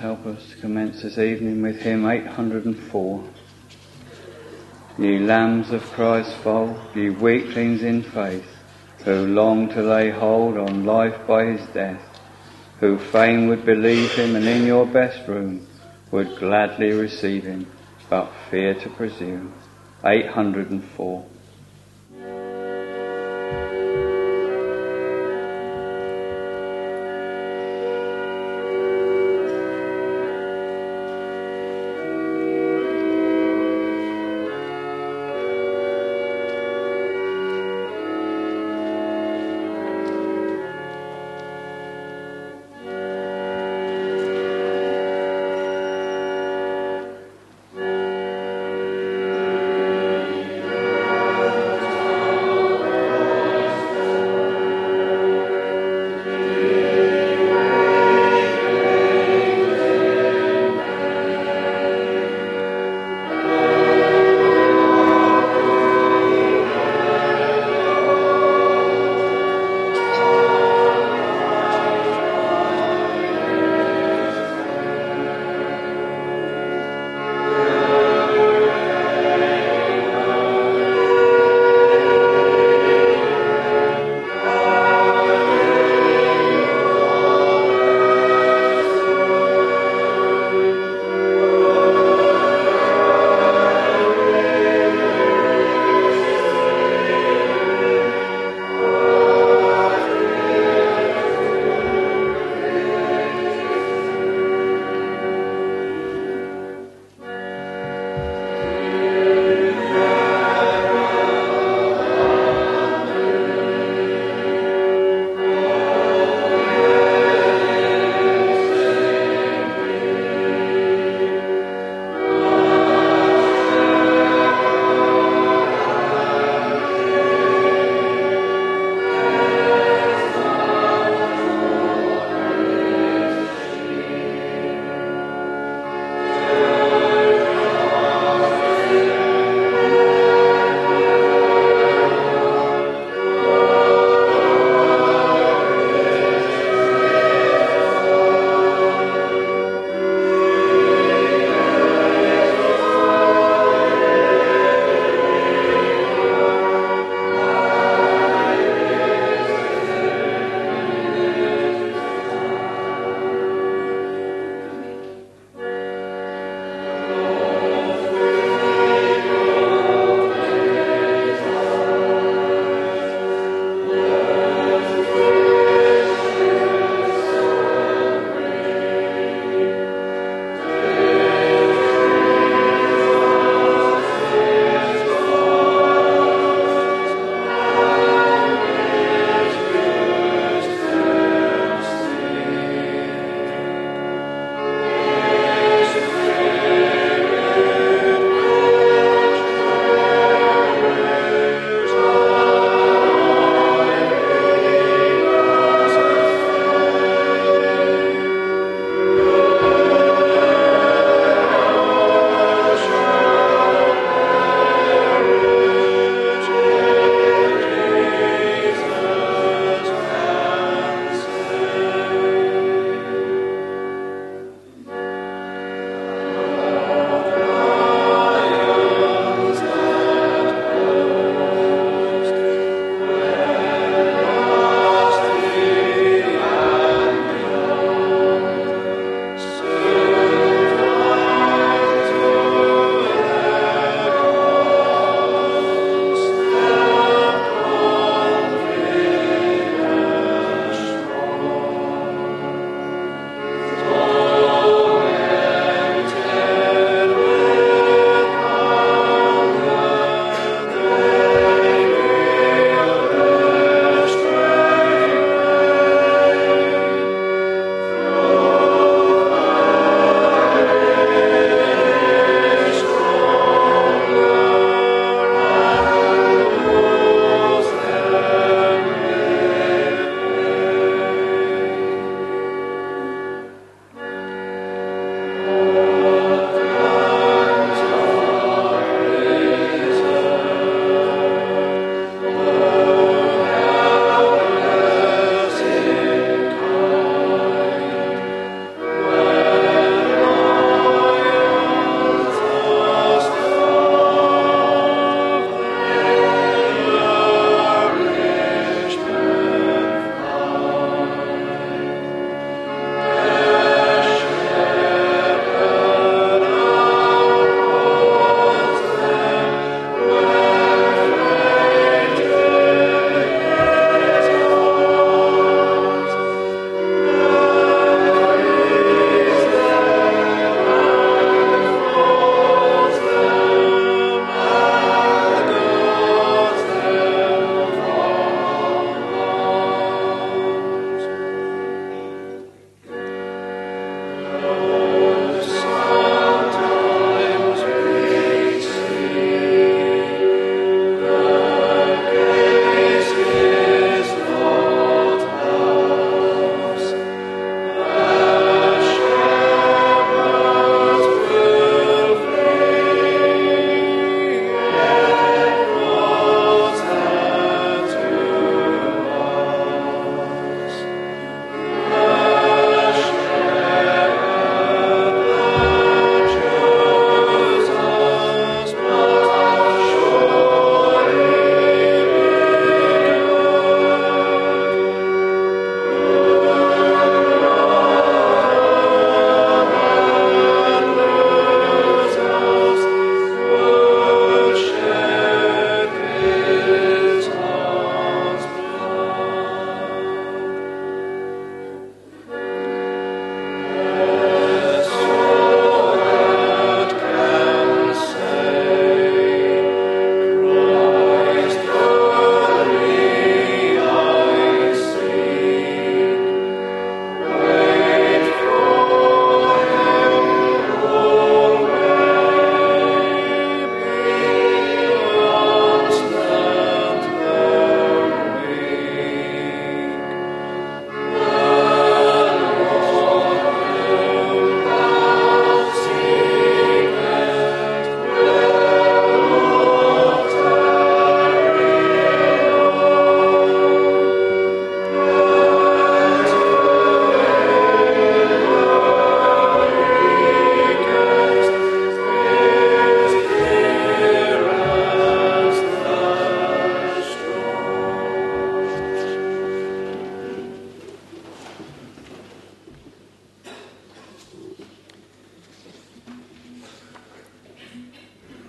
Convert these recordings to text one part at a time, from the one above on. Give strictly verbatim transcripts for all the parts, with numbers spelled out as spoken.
help us to commence this evening with hymn eight hundred four. Ye lambs of Christ's fold, ye weaklings in faith, who long to lay hold on life by his death, who fain would believe him and in your best room would gladly receive him, but fear to presume. eight hundred four.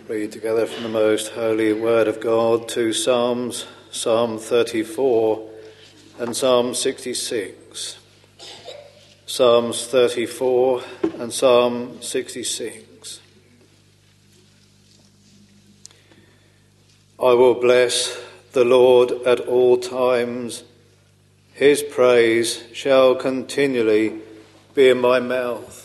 Read together from the most holy word of God to Psalms, Psalm thirty-four and Psalm sixty-six. Psalms thirty-four and Psalm sixty-six. I will bless the Lord at all times. His praise shall continually be in my mouth.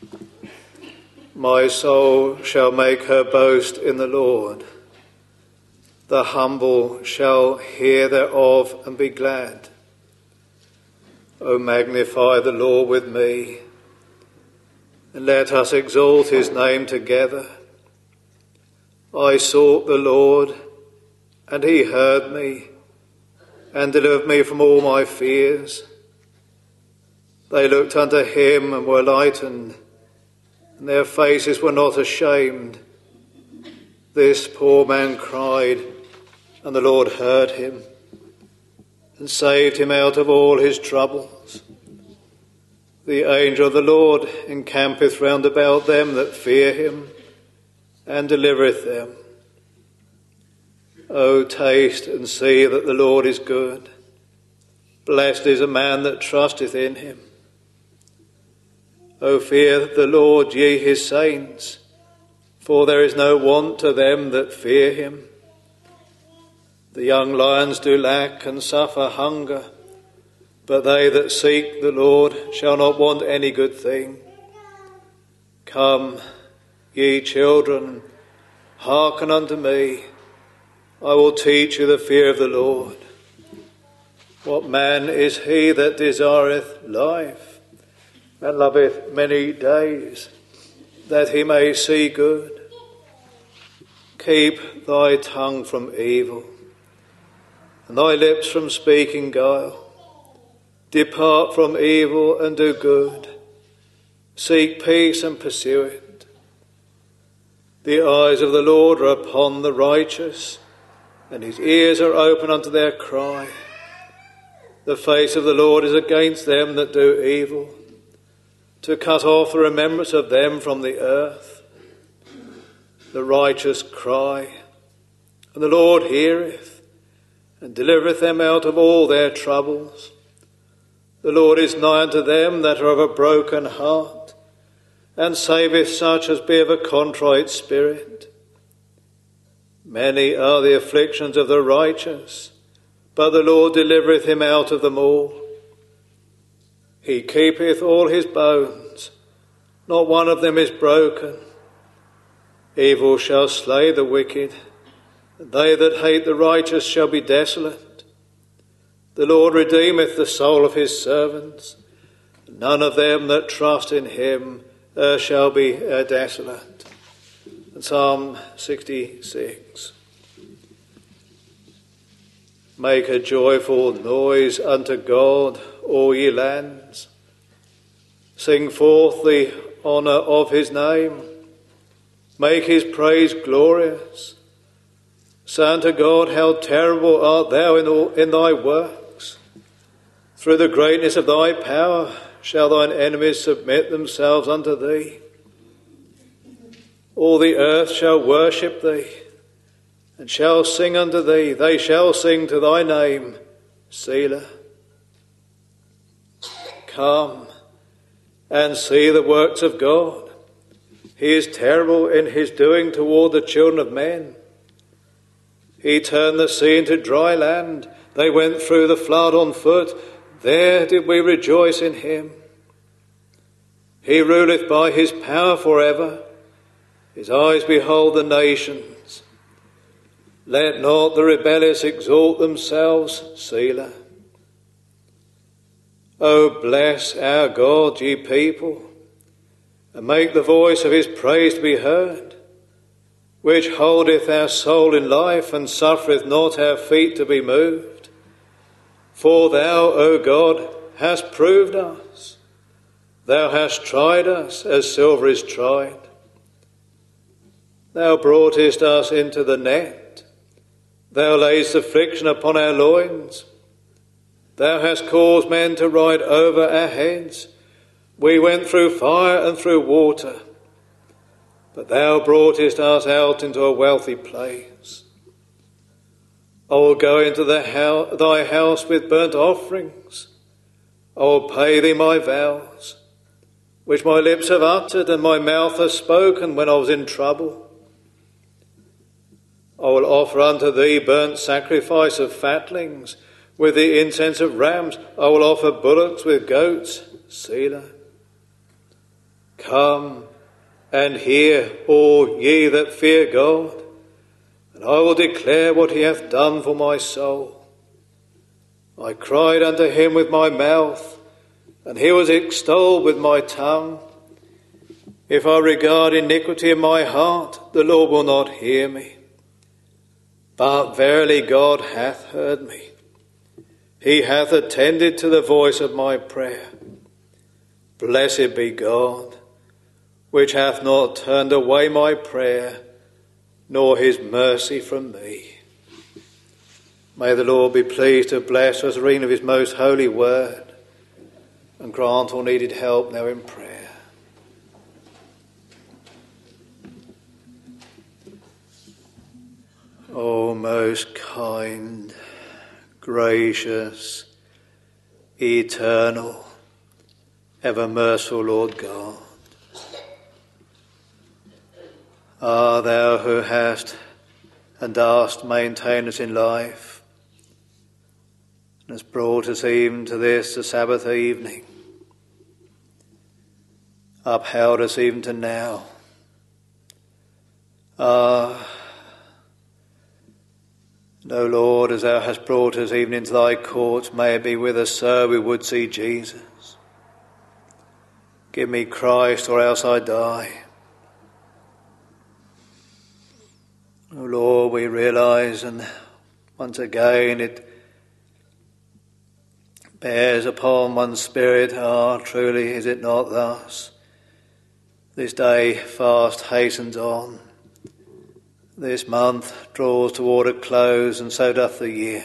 My soul shall make her boast in the Lord. The humble shall hear thereof and be glad. O magnify the Lord with me, and let us exalt his name together. I sought the Lord, and he heard me, and delivered me from all my fears. They looked unto him and were lightened, and their faces were not ashamed. This poor man cried, and the Lord heard him, and saved him out of all his troubles. The angel of the Lord encampeth round about them that fear him, and delivereth them. O taste and see that the Lord is good. Blessed is a man that trusteth in him. O fear the Lord, ye his saints, for there is no want to them that fear him. The young lions do lack and suffer hunger, but they that seek the Lord shall not want any good thing. Come, ye children, hearken unto me. I will teach you the fear of the Lord. What man is he that desireth life, and loveth many days, that he may see good? Keep thy tongue from evil, and thy lips from speaking guile. Depart from evil and do good. Seek peace and pursue it. The eyes of the Lord are upon the righteous, and his ears are open unto their cry. The face of the Lord is against them that do evil, to cut off the remembrance of them from the earth. The righteous cry, and the Lord heareth, and delivereth them out of all their troubles. The Lord is nigh unto them that are of a broken heart, and saveth such as be of a contrite spirit. Many are the afflictions of the righteous, but the Lord delivereth him out of them all. He keepeth all his bones, not one of them is broken. Evil shall slay the wicked, and they that hate the righteous shall be desolate. The Lord redeemeth the soul of his servants. None of them that trust in him uh, shall be uh, desolate. And Psalm sixty-six. Make a joyful noise unto God, all ye lands. Sing forth the honour of his name. Make his praise glorious. Say unto God, how terrible art thou in, all, in thy works. Through the greatness of thy power shall thine enemies submit themselves unto thee. All the earth shall worship thee, and shall sing unto thee. They shall sing to thy name, Selah. Come and see the works of God. He is terrible in his doing toward the children of men. He turned the sea into dry land. They went through the flood on foot. There did we rejoice in him. He ruleth by his power forever. His eyes behold the nations. Let not the rebellious exalt themselves, Selah. O bless our God, ye people, and make the voice of his praise to be heard, which holdeth our soul in life, and suffereth not our feet to be moved. For thou, O God, hast proved us. Thou hast tried us as silver is tried. Thou broughtest us into the net. Thou layest affliction upon our loins. Thou hast caused men to ride over our heads. We went through fire and through water, but thou broughtest us out into a wealthy place. I will go into the house, thy house with burnt offerings. I will pay thee my vows, which my lips have uttered and my mouth has spoken when I was in trouble. I will offer unto thee burnt sacrifice of fatlings, with the incense of rams. I will offer bullocks with goats. Selah. Come and hear, all ye that fear God, and I will declare what he hath done for my soul. I cried unto him with my mouth, and he was extolled with my tongue. If I regard iniquity in my heart, the Lord will not hear me. But verily God hath heard me. He hath attended to the voice of my prayer. Blessed be God, which hath not turned away my prayer, nor his mercy from me. May the Lord be pleased to bless us, reading of his most holy word, and grant all needed help now in prayer. O most kind, gracious, eternal, ever merciful Lord God, ah, thou who hast and dost maintain us in life, and hast brought us even to this, the Sabbath evening, upheld us even to now. Ah, O Lord, as thou hast brought us even into thy courts, may it be with us so we would see Jesus. Give me Christ, or else I die. O Lord, we realise, and once again it bears upon one's spirit, ah, truly is it not thus? This day fast hastens on. This month draws toward a close, and so doth the year.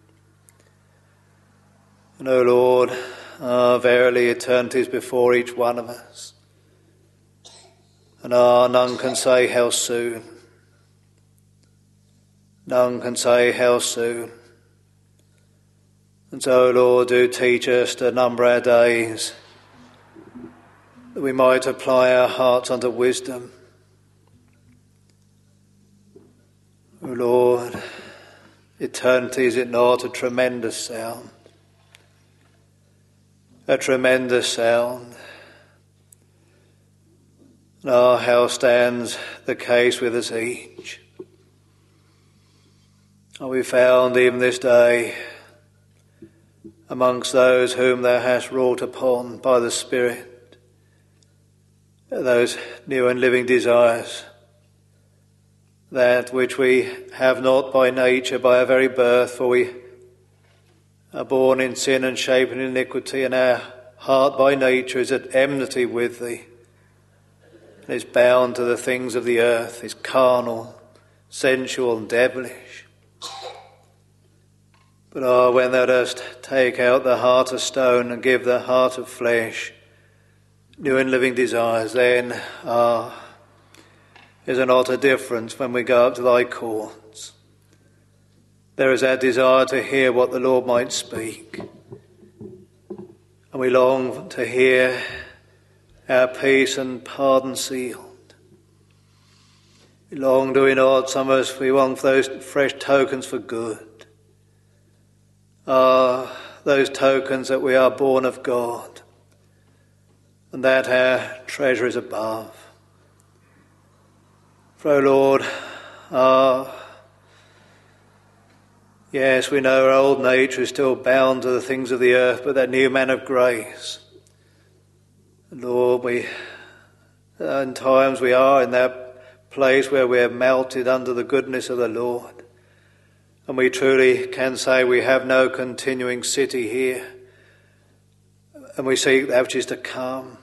And, O Lord, ah, verily eternity is before each one of us. And ah, none can say how soon. None can say how soon. And so, Lord, do teach us to number our days, that we might apply our hearts unto wisdom. O Lord, eternity, is it not a tremendous sound? A tremendous sound. And ah, how stands the case with us each? Are we found even this day amongst those whom thou hast wrought upon by the Spirit, those new and living desires, that which we have not by nature, by our very birth, for we are born in sin and shapen in iniquity, and our heart by nature is at enmity with thee, and is bound to the things of the earth, is carnal, sensual and devilish. But ah, when thou dost take out the heart of stone and give the heart of flesh new and living desires, then ah, is there not a difference when we go up to thy courts? There is our desire to hear what the Lord might speak, and we long to hear our peace and pardon sealed. We long, do we not? Some of us, we long for those fresh tokens for good. Ah, those tokens that we are born of God, and that our treasure is above. For, O Lord, ah, yes, we know our old nature is still bound to the things of the earth, but that new man of grace, Lord, we, in times we are in that place where we are melted under the goodness of the Lord, and we truly can say we have no continuing city here, and we seek that which is to come.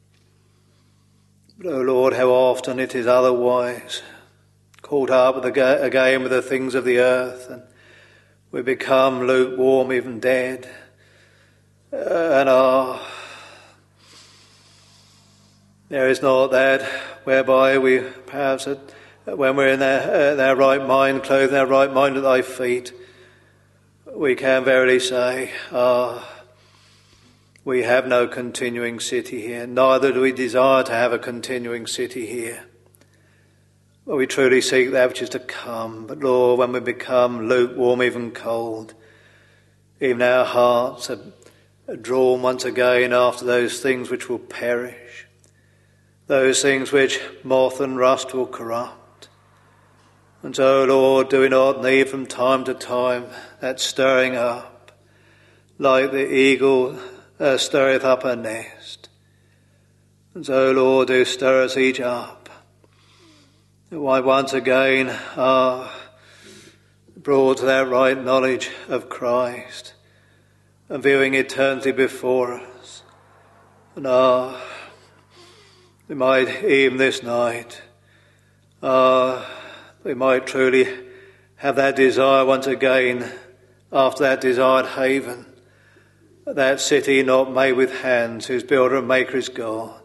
But, oh Lord, how often it is otherwise, caught up again with the things of the earth, and we become lukewarm, even dead, and are There is not that whereby we perhaps, uh, when we're in our, uh, our right mind, clothed in our right mind at thy feet, we can verily say, ah, we have no continuing city here, neither do we desire to have a continuing city here. But we truly seek that which is to come. But Lord, when we become lukewarm, even cold, even our hearts are drawn once again after those things which will perish, those things which moth and rust will corrupt. And so, Lord, do we not need from time to time that stirring up, like the eagle uh, stirreth up her nest? And so, Lord, do stir us each up, why once again are brought to that right knowledge of Christ, and viewing eternity before us. And ah, we might even this night, ah, we might truly have that desire once again after that desired haven, that city not made with hands, whose builder and maker is God.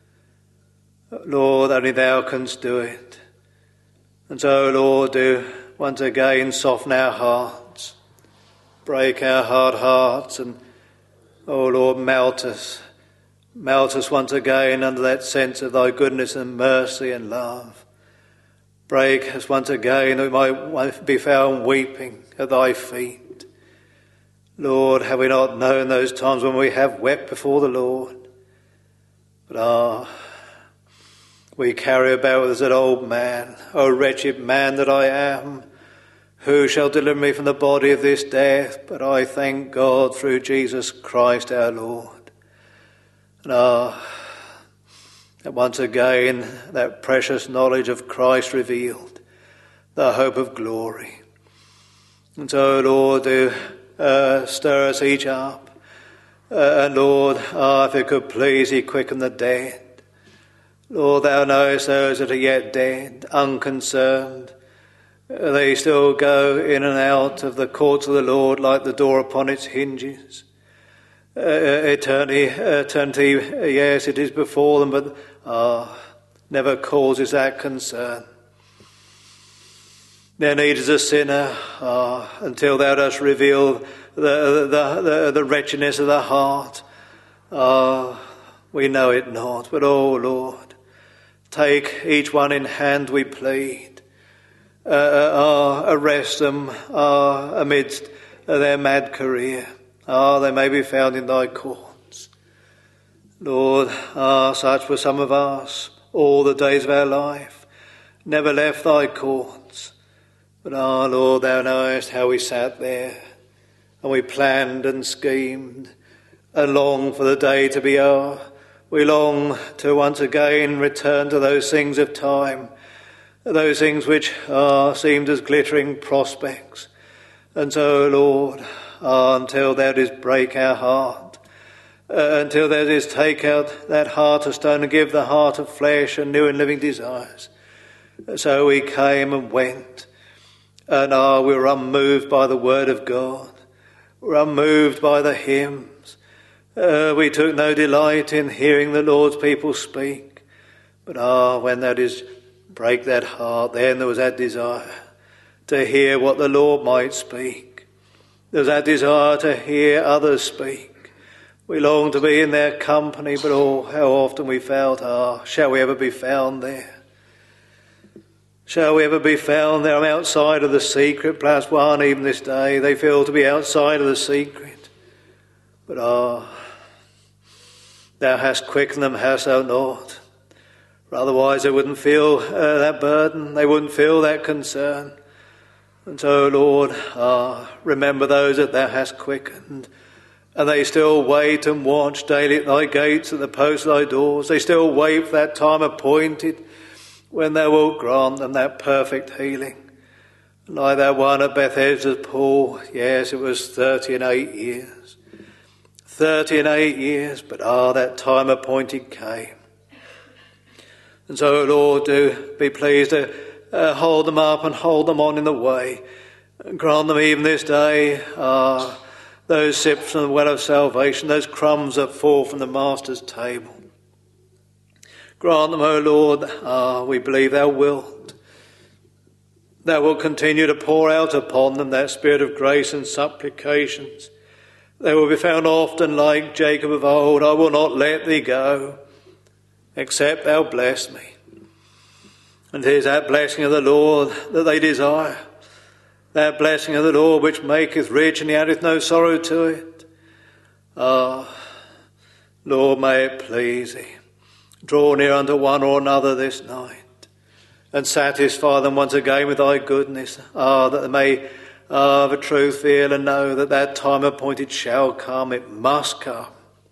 Lord, only thou canst do it. And so, Lord, do once again soften our hearts, break our hard hearts, and, oh Lord, melt us. Melt us once again under that sense of thy goodness and mercy and love. Break us once again that we might be found weeping at thy feet. Lord, have we not known those times when we have wept before the Lord? But ah, we carry about with us that old man, O wretched man that I am, who shall deliver me from the body of this death? But I thank God through Jesus Christ our Lord. And ah, that once again that precious knowledge of Christ revealed, the hope of glory. And so, Lord, do uh, stir us each up. Uh, and Lord, ah, if it could please thee, quicken the dead. Lord, thou knowest those that are yet dead, unconcerned. They still go in and out of the courts of the Lord like the door upon its hinges. Uh, eternity, eternity, yes, it is before them, but ah, never causes that concern. Their need is a sinner, ah, until thou dost reveal the, the, the, the wretchedness of the heart. Ah, we know it not, but oh Lord, take each one in hand, we plead. Uh, uh, arrest them uh, amidst their mad career. Ah, they may be found in thy courts. Lord, ah, such were some of us all the days of our life, never left thy courts. But ah, Lord, thou knowest how we sat there, and we planned and schemed, and longed for the day to be o'er. We long to once again return to those things of time, those things which ah, seemed as glittering prospects. And so, Lord, ah, until thou didst break our heart, uh, until thou didst take out that heart of stone and give the heart of flesh and new and living desires. So we came and went, and ah, we were unmoved by the word of God. We were unmoved by the hymns. Uh, we took no delight in hearing the Lord's people speak. But ah, when thou didst break that heart, then there was that desire to hear what the Lord might speak. There was that desire to hear others speak. We longed to be in their company, but oh, how often we felt, ah, shall we ever be found there? Shall we ever be found there? I'm outside of the secret. Perhaps one, even this day, they feel to be outside of the secret. But ah, thou hast quickened them, hast thou not? For otherwise they wouldn't feel uh, that burden, they wouldn't feel that concern. And so, Lord, ah, remember those that thou hast quickened, and they still wait and watch daily at thy gates, at the posts of thy doors. They still wait for that time appointed when thou wilt grant them that perfect healing. Like that one at Bethesda's pool, yes, it was thirty and eight years. Thirty and eight years, but ah, that time appointed came. And so, Lord, do be pleased to uh, hold them up and hold them on in the way. And grant them even this day uh, those sips from the well of salvation, those crumbs that fall from the Master's table. Grant them, O Lord, ah, we believe thou wilt. Thou wilt continue to pour out upon them that spirit of grace and supplications. They will be found often like Jacob of old. I will not let thee go, except thou bless me. And it is that blessing of the Lord that they desire, that blessing of the Lord which maketh rich and he addeth no sorrow to it. Ah, Lord, may it please thee. Draw near unto one or another this night, and satisfy them once again with thy goodness. Ah, that they may of a truth feel and know that that time appointed shall come. It must come.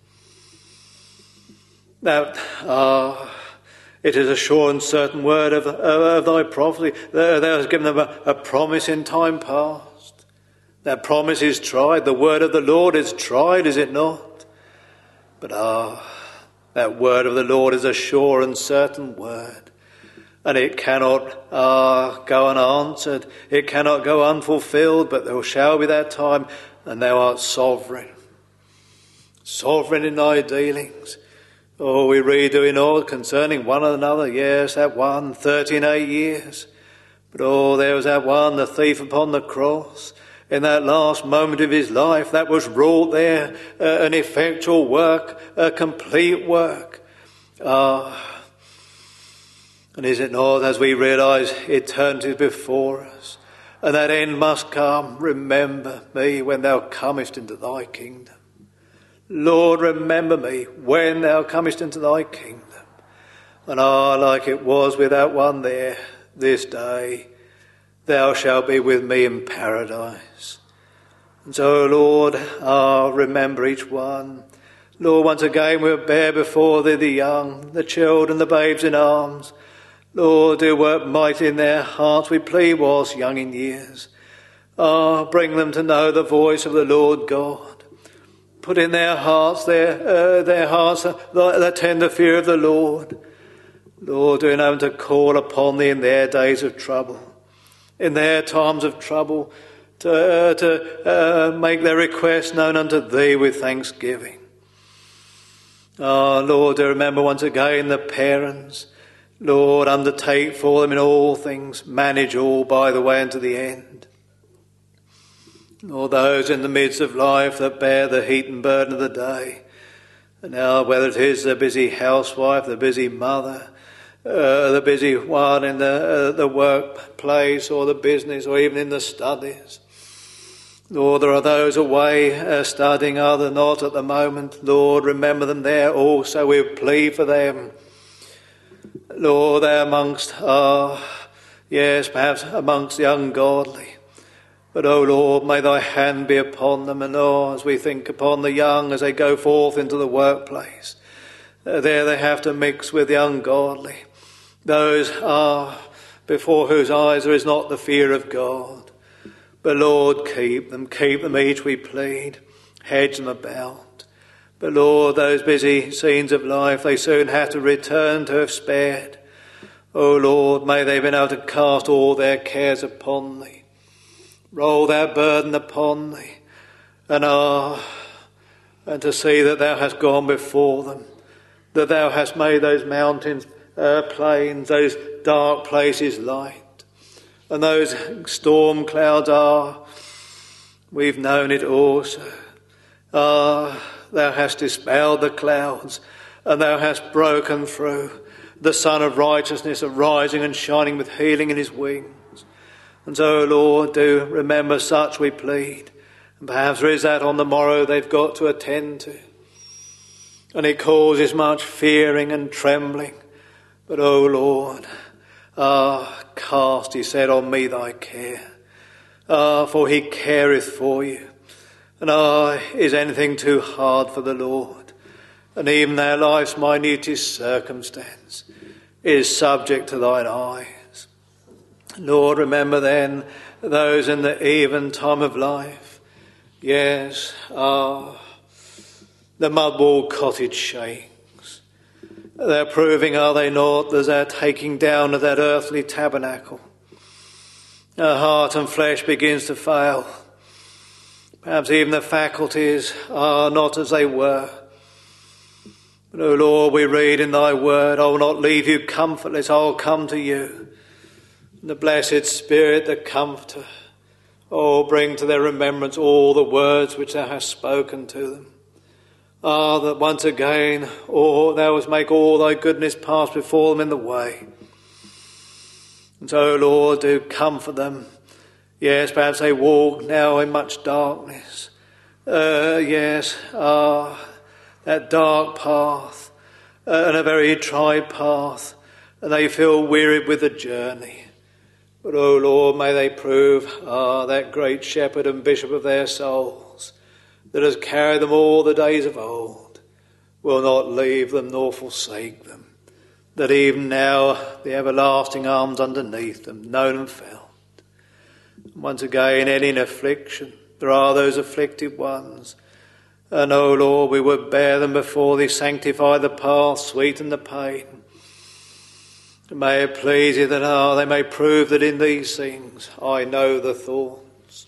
That uh, it is a sure and certain word of, of, of thy prophecy. Thou hast given them a, a promise in time past. That promise is tried. The word of the Lord is tried, is it not? But ah, that word of the Lord is a sure and certain word. And it cannot uh, go unanswered. It cannot go unfulfilled, but there shall be that time, and thou art sovereign. Sovereign in thy dealings. Oh, we read, do we know, concerning one another. Yes, that one, thirty and eight years. But oh, there was that one, the thief upon the cross. In that last moment of his life, that was wrought there, uh, an effectual work, a complete work. Ah, and is it not, as we realise eternity before us, and that end must come, remember me when thou comest into thy kingdom. Lord, remember me when thou comest into thy kingdom. And ah, like it was with that one there this day, thou shalt be with me in paradise. And so, Lord, ah, remember each one. Lord, once again we'll bear before thee the young, the children, the babes in arms. Lord, do work mighty in their hearts, we plead, whilst young in years. Ah, bring them to know the voice of the Lord God. Put in their hearts, their, uh, their hearts, uh, the, the tender fear of the Lord. Lord, do know them to call upon thee in their days of trouble, in their times of trouble, to, uh, to uh, make their requests known unto thee with thanksgiving. Ah, Lord, do remember once again the parents. Lord, undertake for them in all things, manage all by the way unto the end. Lord, those in the midst of life that bear the heat and burden of the day, and now whether it is the busy housewife, the busy mother, uh, the busy one in the, uh, the workplace or the business or even in the studies. Lord, there are those away uh, studying, other not at the moment. Lord, remember them there also. We plead for them. Lord, they're amongst, uh, yes, perhaps amongst the ungodly. But, O Lord, may thy hand be upon them. And, oh, as we think upon the young as they go forth into the workplace, uh, there they have to mix with the ungodly. Those are before whose eyes there is not the fear of God. But, Lord, keep them, keep them each, we plead. Hedge them about. But Lord, those busy scenes of life, they soon have to return to have spared. O Lord, may they be able to cast all their cares upon thee. Roll their burden upon thee. And ah, and to see that thou hast gone before them. That thou hast made those mountains uh, plains, those dark places light. And those storm clouds are, we've known it also. Ah, thou hast dispelled the clouds, and thou hast broken through. The Son of Righteousness arising and shining with healing in his wings. And so, Lord, do remember such, we plead. And perhaps there is that on the morrow they've got to attend to. And it causes much fearing and trembling. But, O Lord, ah, cast, he said, on me thy care. Ah, for he careth for you. And ah, is anything too hard for the Lord? And even their life's minutest circumstance is subject to thine eyes. Lord, remember then those in the even time of life. Yes, ah, the mud-walled cottage shakes. They're proving, are they not, that they're taking down of that earthly tabernacle. Our heart and flesh begins to fail. Perhaps even the faculties are not as they were. But, O Lord, we read in thy word, I will not leave you comfortless, I will come to you. And the blessed Spirit, the Comforter, oh, bring to their remembrance all the words which thou hast spoken to them. Ah, that once again, oh, thou wouldst make all thy goodness pass before them in the way. And so, Lord, do comfort them. Yes, perhaps they walk now in much darkness. Uh, yes, ah, that dark path, uh, and a very tried path, and they feel wearied with the journey. But, O Lord, may they prove, ah, that great shepherd and bishop of their souls, that has carried them all the days of old, will not leave them nor forsake them, that even now the everlasting arms underneath them, known and felt. Once again, any in affliction, there are those afflicted ones, and, O Lord, we would bear them before thee, sanctify the path, sweeten the pain. May it please you that ah, they may prove that in these things I know the thoughts.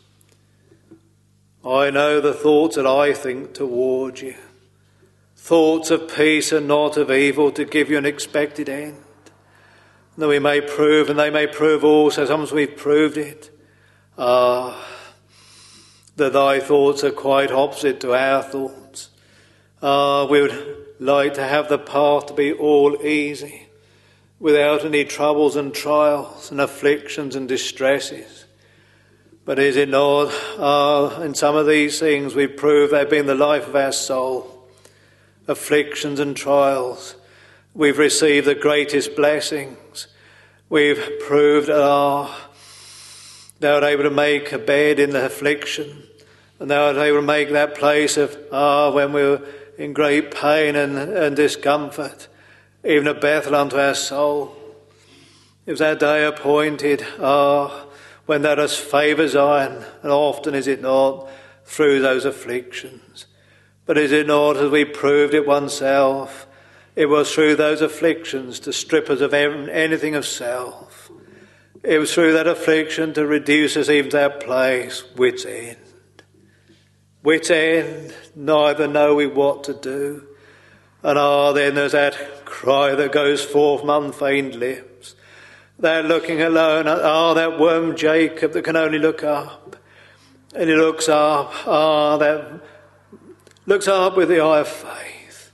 I know the thoughts that I think toward you. Thoughts of peace and not of evil, to give you an expected end. And that we may prove, and they may prove also, sometimes we've proved it, ah, that thy thoughts are quite opposite to our thoughts. Ah, we would like to have the path to be all easy, without any troubles and trials and afflictions and distresses. But is it not, ah, in some of these things we prove they've been the life of our soul, afflictions and trials. We've received the greatest blessings. We've proved, ah, thou art able to make a bed in the affliction, and thou art able to make that place of, ah, when we were in great pain and, and discomfort, even a Bethel unto our soul. It was that day appointed, ah, when thou dost favour Zion, and often is it not, through those afflictions. But is it not, as we proved it oneself, it was through those afflictions to strip us of anything of self. It was through that affliction to reduce us even to that place, wit's end. Wit's end, neither know we what to do. And ah, then there's that cry that goes forth from unfeigned lips. They're looking alone at, ah, that worm Jacob that can only look up. And he looks up, ah, that looks up with the eye of faith.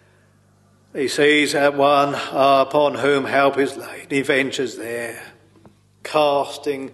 He sees that one ah, upon whom help is laid. He ventures there, casting,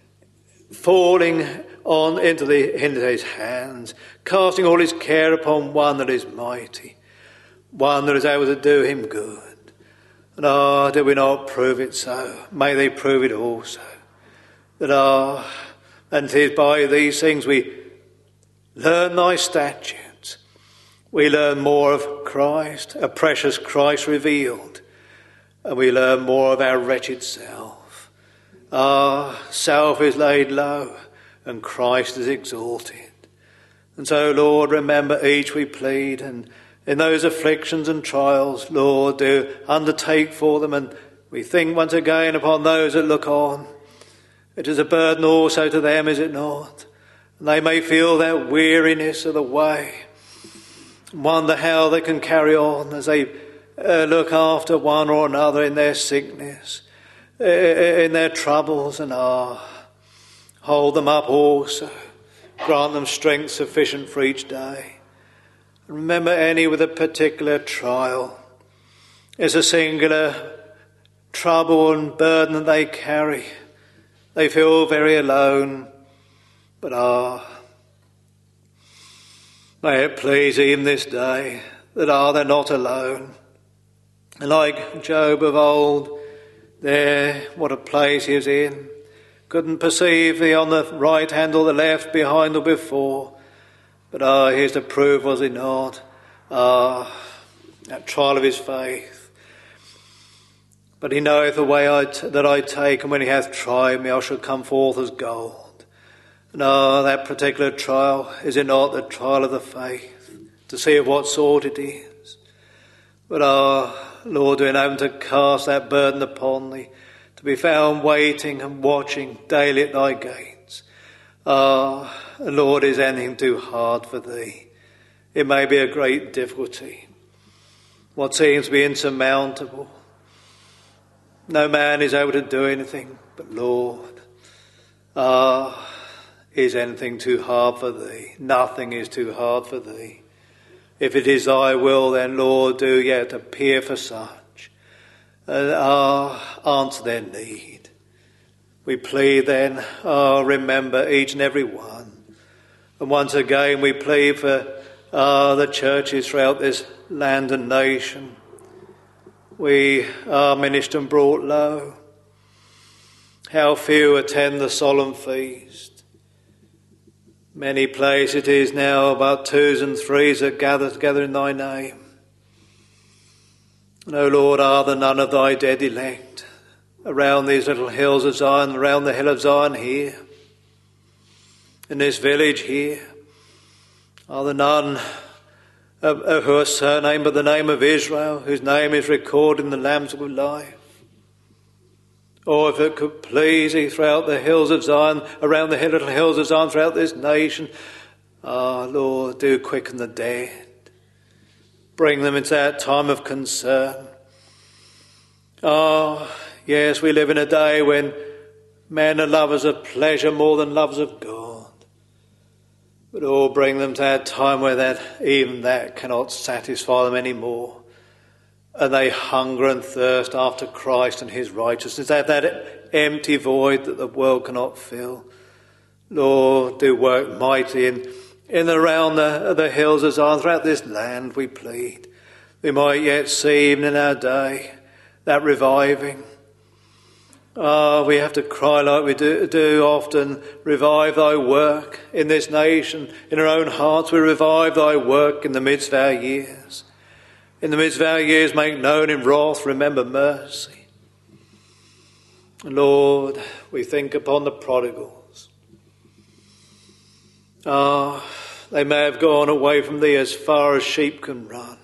falling on into, the, into his hands, casting all his care upon one that is mighty, one that is able to do him good. And ah, did we not prove it so? May they prove it also. That ah, and it is by these things we learn thy statutes. We learn more of Christ, a precious Christ revealed, and we learn more of our wretched self. Ah, self is laid low, and Christ is exalted. And so, Lord, remember each we plead, and in those afflictions and trials, Lord, do undertake for them. And we think once again upon those that look on. It is a burden also to them, is it not? And they may feel that weariness of the way, wonder how they can carry on as they uh, look after one or another in their sickness, uh, in their troubles, and ah, hold them up also. Grant them strength sufficient for each day. Remember any with a particular trial. It's a singular trouble and burden that they carry. They feel very alone. But ah, may it please even this day that ah, they're not alone. And like Job of old, there, what a place he was in. Couldn't perceive the on the right hand or the left, behind or before. But ah, here's to prove, was he not? Ah, that trial of his faith. But he knoweth the way I t- that I take, and when he hath tried me, I shall come forth as gold. And ah, that particular trial, is it not the trial of the faith? To see of what sort it is. But ah, Lord, do enable to cast that burden upon thee, to be found waiting and watching daily at thy gates. Ah, Lord, is anything too hard for thee? It may be a great difficulty. what seems to be insurmountable. No man is able to do anything, but Lord, ah, is anything too hard for thee? Nothing is too hard for thee. If it is thy will, then Lord, do yet appear for such, and ah, answer their need. We plead then, ah, remember each and every one. And once again we plead for ah, the churches throughout this land and nation. We are ministered and brought low. How few attend the solemn feast. Many places it is now about twos and threes that gather together in thy name. And, O Lord, are there none of thy dead elect around these little hills of Zion, around the hill of Zion here, in this village here? Are there none of, of who are surnamed by the name of Israel, whose name is recorded in the Lamb's Book of Life? Or if it could please thee, throughout the hills of Zion, around the little hills of Zion, throughout this nation, ah, Lord, do quicken the dead. Bring them into that time of concern. Ah, yes, we live in a day when men are lovers of pleasure more than lovers of God. But oh, bring them to that time where that even that cannot satisfy them anymore. And they hunger and thirst after Christ and his righteousness. That that empty void that the world cannot fill. Lord, do work mighty in, in and around the, the hills of Zion, throughout this land, we plead. We might yet see, even in our day, that reviving. Ah, we have to cry like we do, do often, revive thy work in this nation. In our own hearts we revive thy work in the midst of our years. In the midst of our years make known in wrath, remember mercy. Lord, we think upon the prodigals. Ah, they may have gone away from thee as far as sheep can run.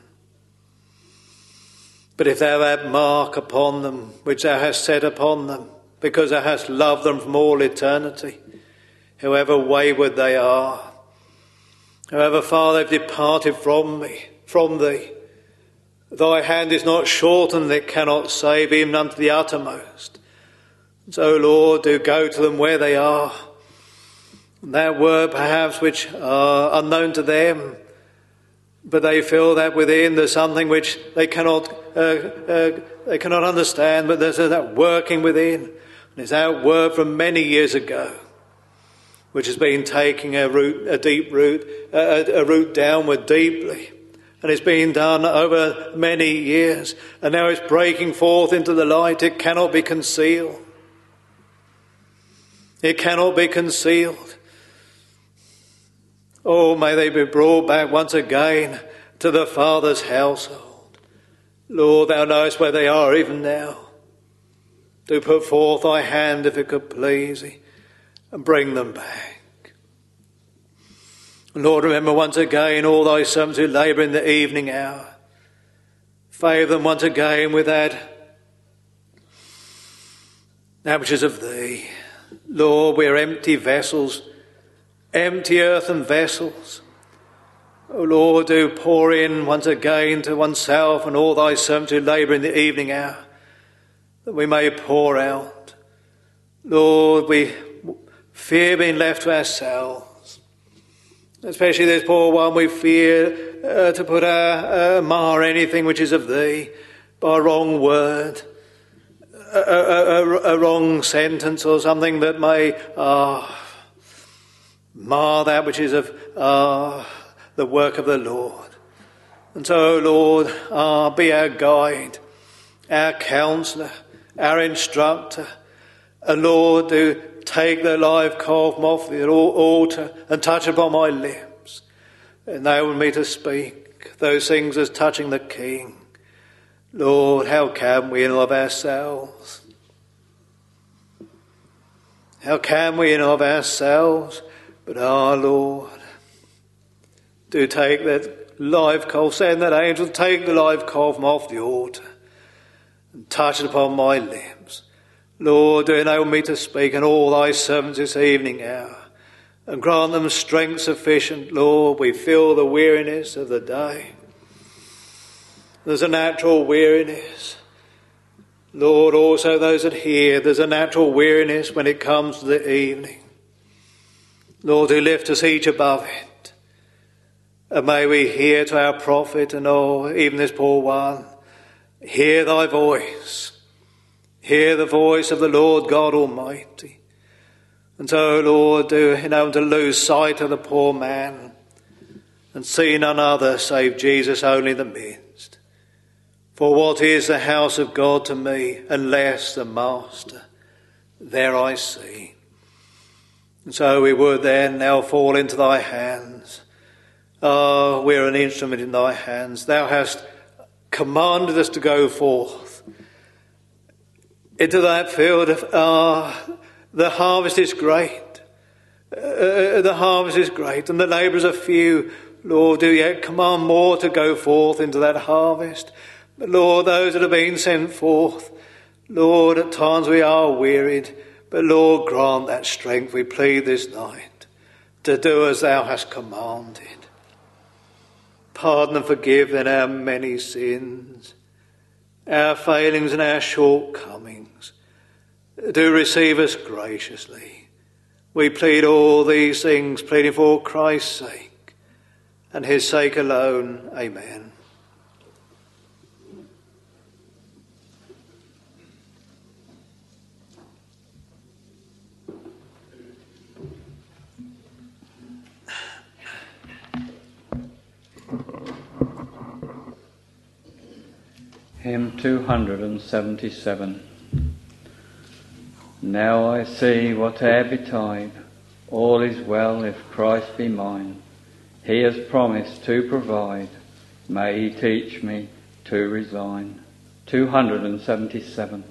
But if thou hast mark upon them, which thou hast set upon them, because thou hast loved them from all eternity, however wayward they are, however far they've departed from me, from thee, thy hand is not shortened that cannot save, even unto the uttermost. So, Lord, do go to them where they are. And that word perhaps which are unknown to them, but they feel that within there's something which they cannot uh, uh, they cannot understand, but there's that working within. And it's that word from many years ago, which has been taking a root, a deep root, a, a root downward deeply. And it's been done over many years. And now it's breaking forth into the light. It cannot be concealed. It cannot be concealed. Oh, may they be brought back once again to the Father's household. Lord, thou knowest where they are even now. Do put forth thy hand if it could please thee and bring them back. Lord, remember once again all thy servants who labour in the evening hour. Favour them once again with that, that which is of thee. Lord, we are empty vessels, empty earthen vessels. O Lord, do pour in once again to oneself and all thy servants who labour in the evening hour, that we may pour out. Lord, we fear being left to ourselves. Especially this poor one, we fear uh, to put our, uh, mar anything which is of thee by a wrong word, a, a, a, a wrong sentence or something that may uh, mar that which is of uh, the work of the Lord. And so, Lord, uh, be our guide, our counsellor, our instructor. And Lord, do take the live coal from off the altar and touch upon my lips. Enable me to speak those things as touching the King. Lord, how can we in and of ourselves? How can we in and of ourselves? But our Lord, do take that live coal, send that angel, take the live coal from off the altar and touch it upon my lips. Lord, do enable me to speak and all thy servants this evening hour, and grant them strength sufficient. Lord, we feel the weariness of the day. There's a natural weariness. Lord, also those that hear, there's a natural weariness when it comes to the evening. Lord, who lift us each above it. And may we hear to our prophet and oh, even this poor one, hear thy voice. Hear the voice of the Lord God Almighty. And so, Lord, do you know, to lose sight of the poor man and see none other save Jesus only the midst. For what is the house of God to me unless the Master? There I see. And so we would then now fall into thy hands. Ah, oh, we're an instrument in thy hands. Thou hast commanded us to go forth into that field of, ah, uh, the harvest is great. Uh, the harvest is great and the labourers are few. Lord, do yet command more to go forth into that harvest. But Lord, those that have been sent forth, Lord, at times we are wearied, but Lord, grant that strength, we plead this night, to do as thou hast commanded. Pardon and forgive then our many sins, our failings and our shortcomings. Do receive us graciously. We plead all these things, pleading for Christ's sake, and his sake alone. Amen. Hymn two hundred seventy-seven. Now I see whate'er betide, all is well if Christ be mine. He has promised to provide, may he teach me to resign. two hundred seventy-seven.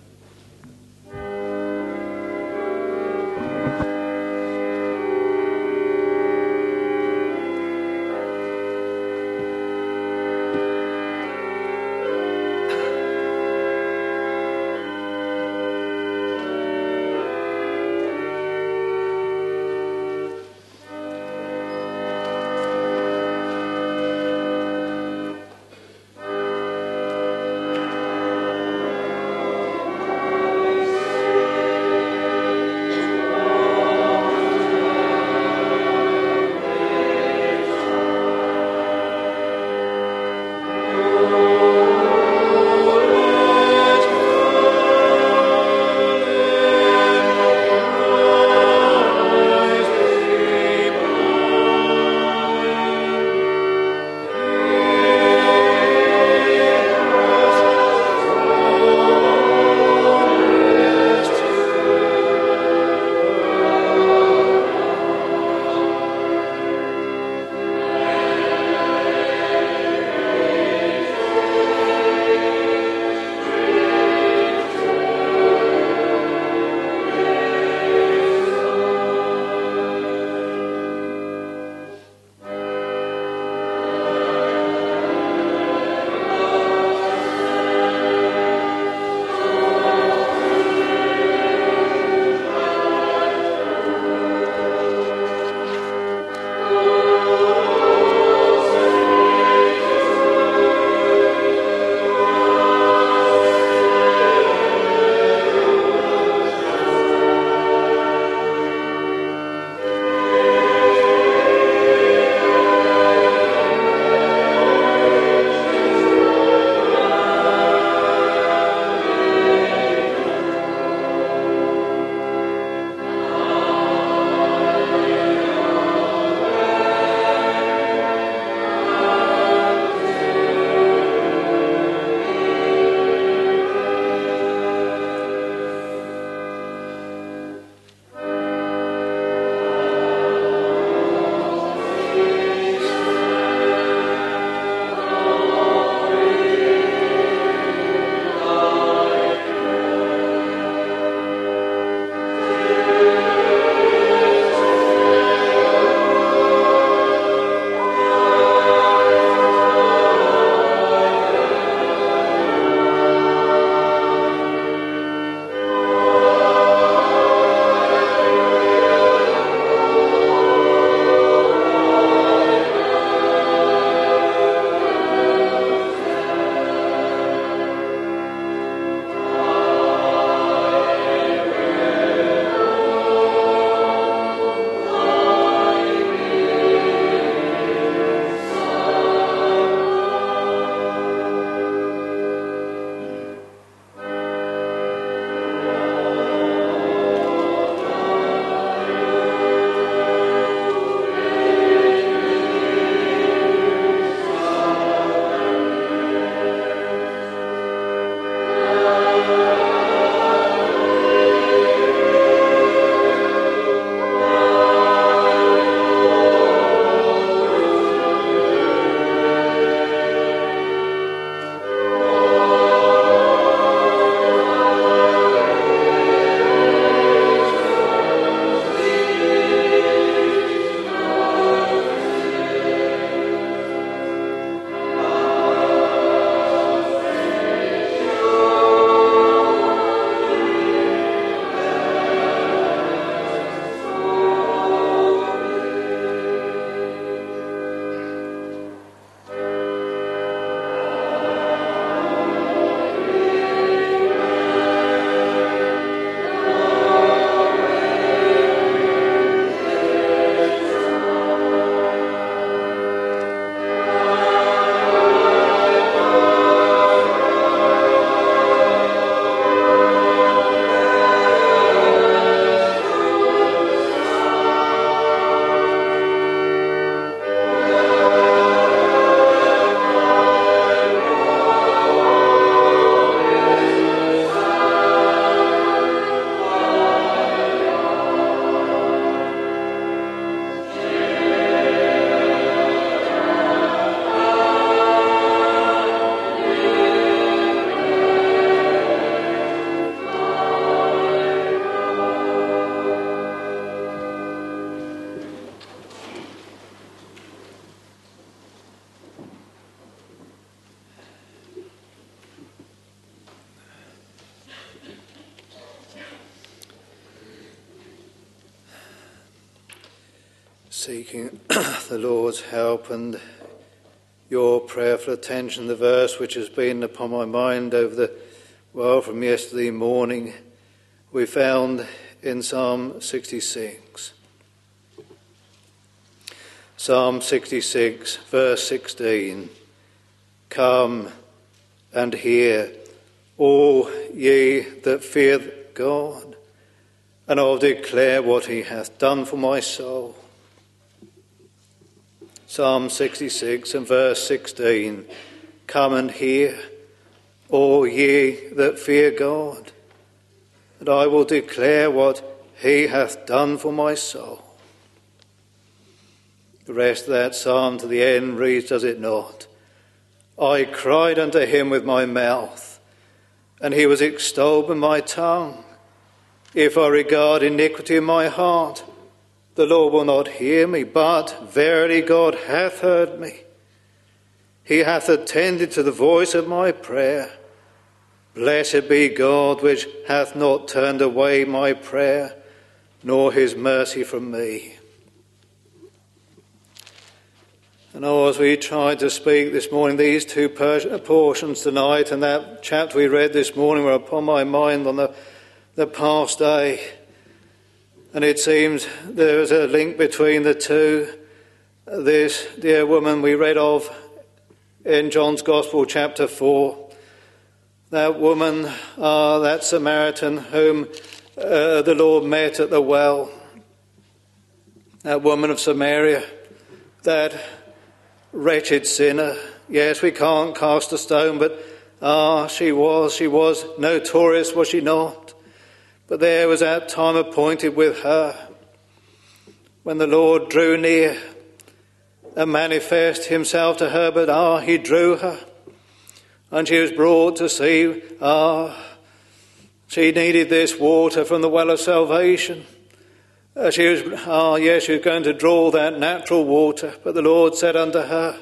seeking the Lord's help and your prayerful attention. The verse which has been upon my mind over the well from yesterday morning, we found in Psalm sixty-six. Psalm sixty-six, verse sixteen. Come and hear, all ye that fear God, and I'll declare what he hath done for my soul. Psalm sixty-six and verse sixteen. Come and hear, all ye that fear God, and I will declare what he hath done for my soul. The rest of that psalm to the end reads, does it not? I cried unto him with my mouth, and he was extolled with my tongue. If I regard iniquity in my heart, the Lord will not hear me, but verily God hath heard me. He hath attended to the voice of my prayer. Blessed be God, which hath not turned away my prayer, nor his mercy from me. And oh, as we tried to speak this morning, these two portions tonight and that chapter we read this morning were upon my mind on the, the past day. And it seems there is a link between the two. This dear woman we read of in John's Gospel, chapter four. That woman, uh, that Samaritan whom uh, the Lord met at the well. That woman of Samaria, that wretched sinner. Yes, we can't cast a stone, but ah, she was, she was notorious, was she not? But there was that time appointed with her when the Lord drew near and manifested himself to her, but ah, he drew her. And she was brought to see, ah, she needed this water from the well of salvation. Uh, she was, ah, yes, she was going to draw that natural water. But the Lord said unto her,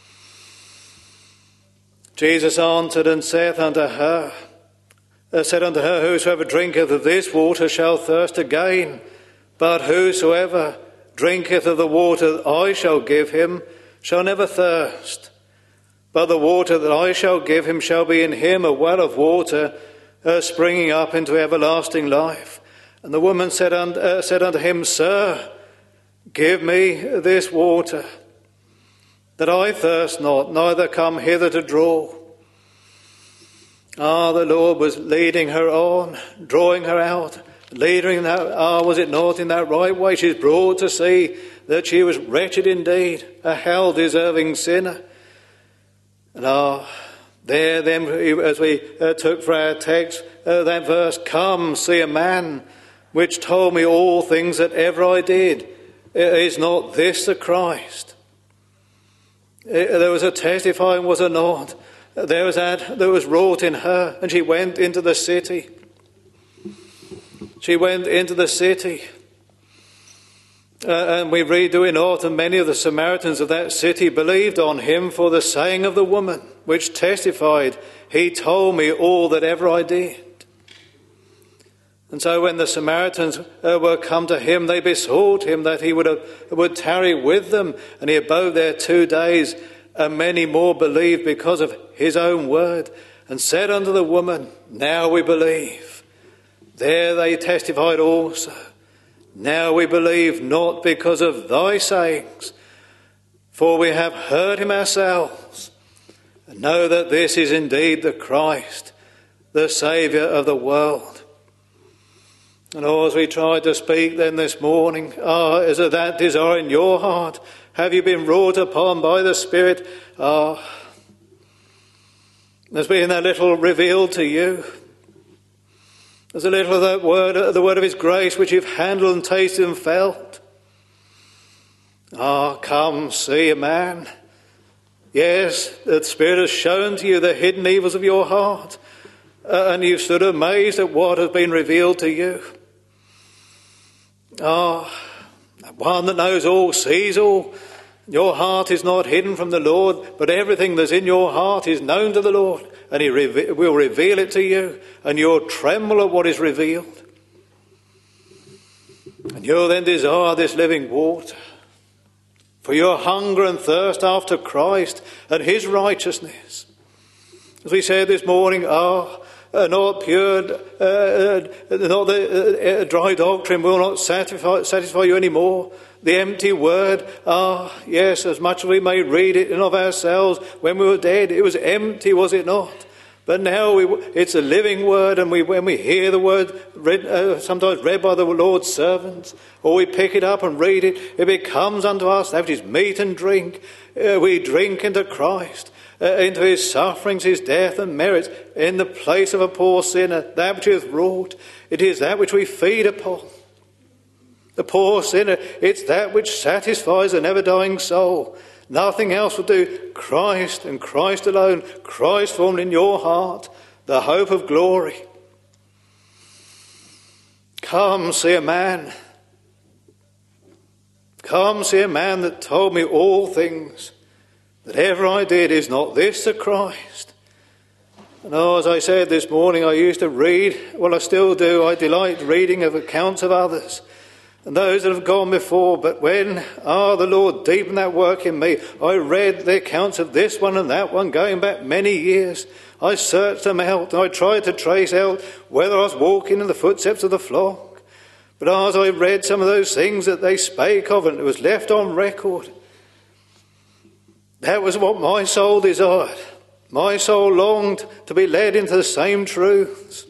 Jesus answered and saith unto her, uh, said unto her, whosoever drinketh of this water shall thirst again. But whosoever drinketh of the water that I shall give him shall never thirst. But the water that I shall give him shall be in him a well of water, uh, springing up into everlasting life. And the woman said unto, uh, said unto him, Sir, give me this water, that I thirst not, neither come hither to draw. Ah, the Lord was leading her on, drawing her out, leading her, ah, was it not in that right way? She's brought to see that she was wretched indeed, a hell-deserving sinner. And ah, there then, as we uh, took for our text, uh, that verse, come, see a man which told me all things that ever I did. Is not this the Christ? There was a testifying, was there not? There was that that was wrought in her, and she went into the city. She went into the city. Uh, and we read, do we not, and many of the Samaritans of that city believed on him for the saying of the woman, which testified, he told me all that ever I did. And so when the Samaritans uh, were come to him, they besought him that he would, uh, would tarry with them. And he abode there two days, and many more believed because of his own word, and said unto the woman, now we believe. There they testified also. Now we believe not because of thy sayings, for we have heard him ourselves, and know that this is indeed the Christ, the Saviour of the world. And oh, as we tried to speak then this morning, ah, is there that desire in your heart? Have you been wrought upon by the Spirit? Ah, there's been a little revealed to you. There's a little of that word, the word of his grace, which you've handled and tasted and felt. Ah, come, see a man. Yes, the Spirit has shown to you the hidden evils of your heart, uh, and you've stood amazed at what has been revealed to you. Ah, one that knows all, sees all. Your heart is not hidden from the Lord, but everything that's in your heart is known to the Lord, and he re- will reveal it to you, and you'll tremble at what is revealed. And you'll then desire this living water. for your hunger and thirst after Christ and his righteousness. As we said this morning, ah, uh, not pure, uh, uh, not the uh, dry doctrine will not satisfy, satisfy you anymore. The empty word, ah, yes, as much as we may read it in of ourselves when we were dead, it was empty, was it not? But now we, it's a living word, and we, when we hear the word read, uh, sometimes read by the Lord's servants, or we pick it up and read it, it becomes unto us that which is meat and drink. Uh, we drink into Christ, uh, into his sufferings, his death and merits, in the place of a poor sinner, that which he hath wrought. It is that which we feed upon. The poor sinner, it's that which satisfies a never-dying soul. Nothing else will do. Christ and Christ alone. Christ formed in your heart, the hope of glory. Come, see a man. Come, see a man that told me all things that ever I did. Is not this the Christ? And oh, as I said this morning, I used to read, well, I still do, I delight reading of accounts of others and those that have gone before. But when, ah, the Lord deepened that work in me, I read the accounts of this one and that one going back many years. I searched them out, and I tried to trace out whether I was walking in the footsteps of the flock. But as I read some of those things that they spake of, and it was left on record, that was what my soul desired. My soul longed to be led into the same truths.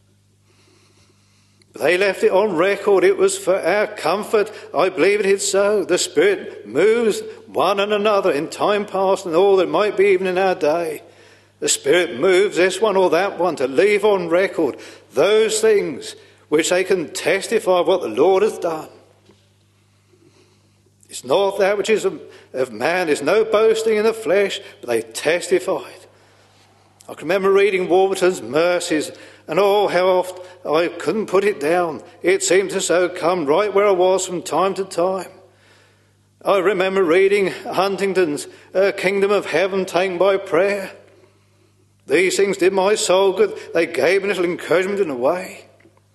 They left it on record. It was for our comfort. I believe it is so. The Spirit moves one and another in time past and all that might be even in our day. The Spirit moves this one or that one to leave on record those things which they can testify of what the Lord has done. It's not that which is of man. There's no boasting in the flesh, but they testified. I can remember reading Warburton's Mercies, and oh, how oft I couldn't put it down. It seemed to so come right where I was from time to time. I remember reading Huntington's uh, Kingdom of Heaven taken by prayer. These things did my soul good. They gave me a little encouragement in a way.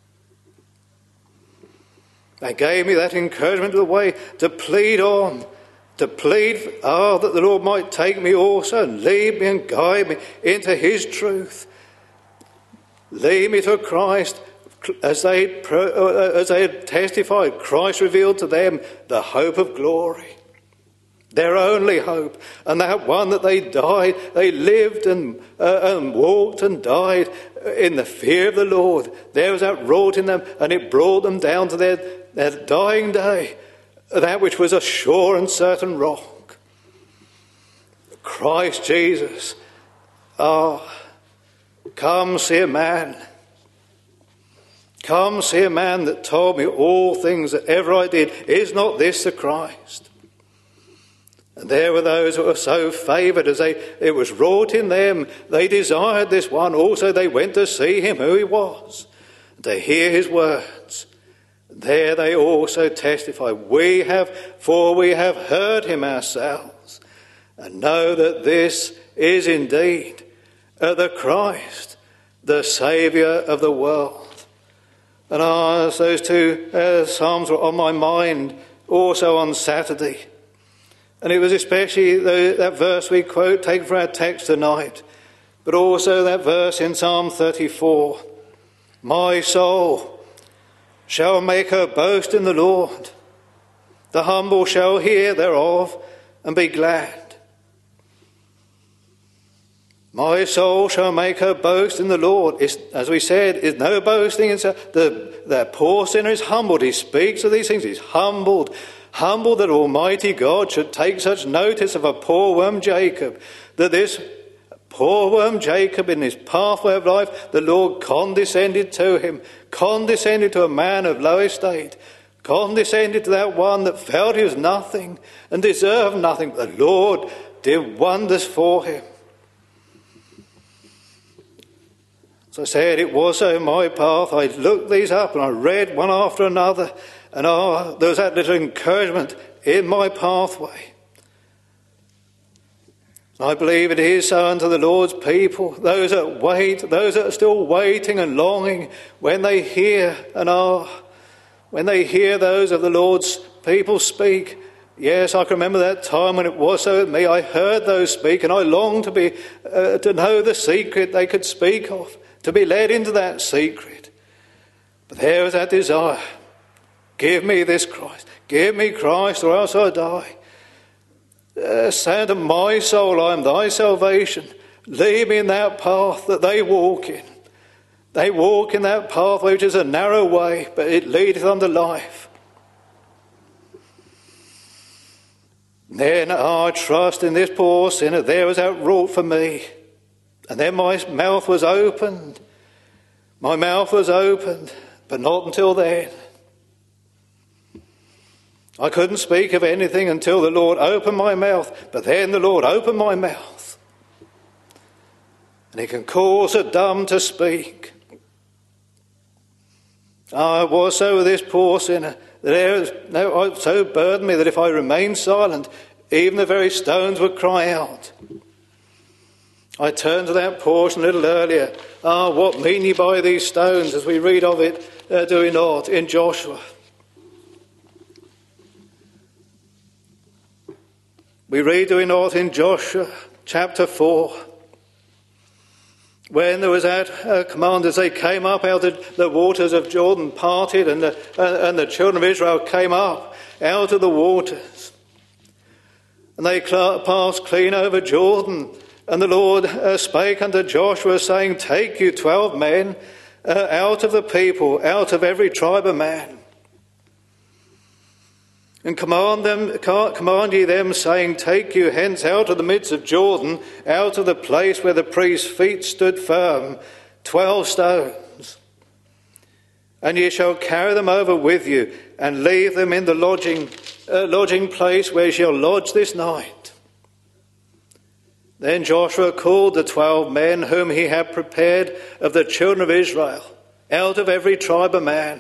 They gave me that encouragement in a way to plead on. To plead, ah, that the Lord might take me also and lead me and guide me into his truth. Lead me to Christ, as they, as they had testified. Christ revealed to them the hope of glory, their only hope, and that one that they died, they lived and, uh, and walked and died in the fear of the Lord. There was that wrought in them, and it brought them down to their, their dying day. That which was a sure and certain rock. Christ Jesus. Ah, come see a man. Come see a man that told me all things that ever I did. Is not this the Christ? And there were those who were so favoured as they, it was wrought in them. They desired this one. Also they went to see him who he was, and to hear his words. There they also testify, we have, for we have heard him ourselves, and know that this is indeed uh, the Christ, the Saviour of the world. And as those two uh, psalms were on my mind also on Saturday, and it was especially the, that verse we quote, taken from our text tonight, but also that verse in Psalm thirty-four, my soul shall make her boast in the Lord. The humble shall hear thereof and be glad. My soul shall make her boast in the Lord. It's, as we said, is no boasting. It's a, the, the poor sinner is humbled. He speaks of these things. He's humbled. Humbled that Almighty God should take such notice of a poor worm Jacob, that this poor worm Jacob, in his pathway of life, the Lord condescended to him, condescended to a man of low estate, condescended to that one that felt he was nothing and deserved nothing. But the Lord did wonders for him. As I said, it was so in my path. I looked these up and I read one after another, and oh, there was that little encouragement in my pathway. I believe it is so unto the Lord's people, those that wait, those that are still waiting and longing, when they hear and are, when they hear those of the Lord's people speak, Yes, I can remember that time when it was so with me. I heard those speak, and I longed to be uh, to know the secret they could speak of, to be led into that secret. But there was that desire. Give me this Christ. Give me Christ, or else I die. Uh, say unto my soul, I am thy salvation. Lead me in that path that they walk in. They walk in that path which is a narrow way, but it leadeth unto life. Then I trust in this poor sinner. There was that wrought for me. And then my mouth was opened. My mouth was opened, but not until then. I couldn't speak of anything until the Lord opened my mouth, but then the Lord opened my mouth. And he can cause the dumb to speak. I was so with this poor sinner that it no, so burdened me that if I remained silent, even the very stones would cry out. I turned to that portion a little earlier. Ah, what mean ye by these stones, as we read of it, uh, do we not, in Joshua? We read, do we not, in Joshua chapter four, when there was that uh, command as they came up out of the waters of Jordan parted, and the, uh, and the children of Israel came up out of the waters. And they cl- passed clean over Jordan. And the Lord uh, spake unto Joshua, saying, take you twelve men uh, out of the people, out of every tribe of man. And command them, command ye them, saying, take you hence out of the midst of Jordan, out of the place where the priest's feet stood firm, twelve stones. And ye shall carry them over with you, and leave them in the lodging, uh, lodging place where ye shall lodge this night. Then Joshua called the twelve men whom he had prepared of the children of Israel, out of every tribe of man.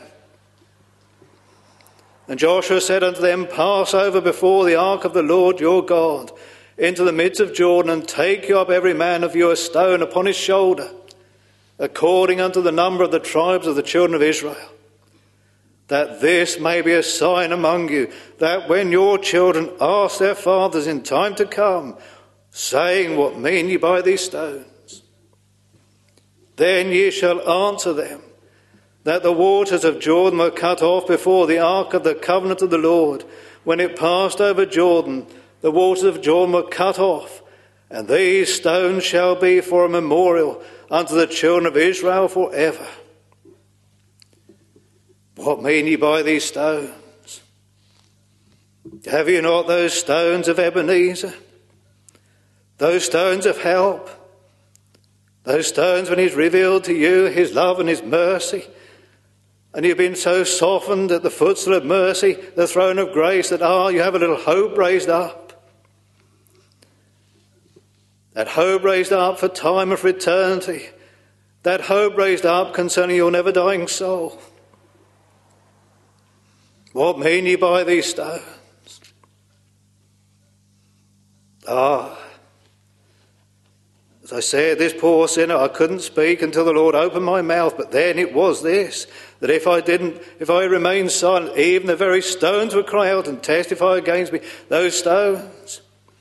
And Joshua said unto them, pass over before the ark of the Lord your God into the midst of Jordan, and take you up every man of you a stone upon his shoulder, according unto the number of the tribes of the children of Israel, that this may be a sign among you, that when your children ask their fathers in time to come, saying, what mean ye by these stones? Then ye shall answer them, that the waters of Jordan were cut off before the ark of the covenant of the Lord. When it passed over Jordan, the waters of Jordan were cut off, and these stones shall be for a memorial unto the children of Israel forever. What mean ye by these stones? Have you not those stones of Ebenezer? Those stones of help? Those stones when he's revealed to you his love and his mercy, and you've been so softened at the footstool of mercy, the throne of grace, that, ah, you have a little hope raised up. That hope raised up for time and for eternity. That hope raised up concerning your never-dying soul. What mean ye by these stones? Ah, as I said, this poor sinner, I couldn't speak until the Lord opened my mouth, but then it was this, that if I didn't, if I remained silent, even the very stones would cry out and testify against me. Those stones.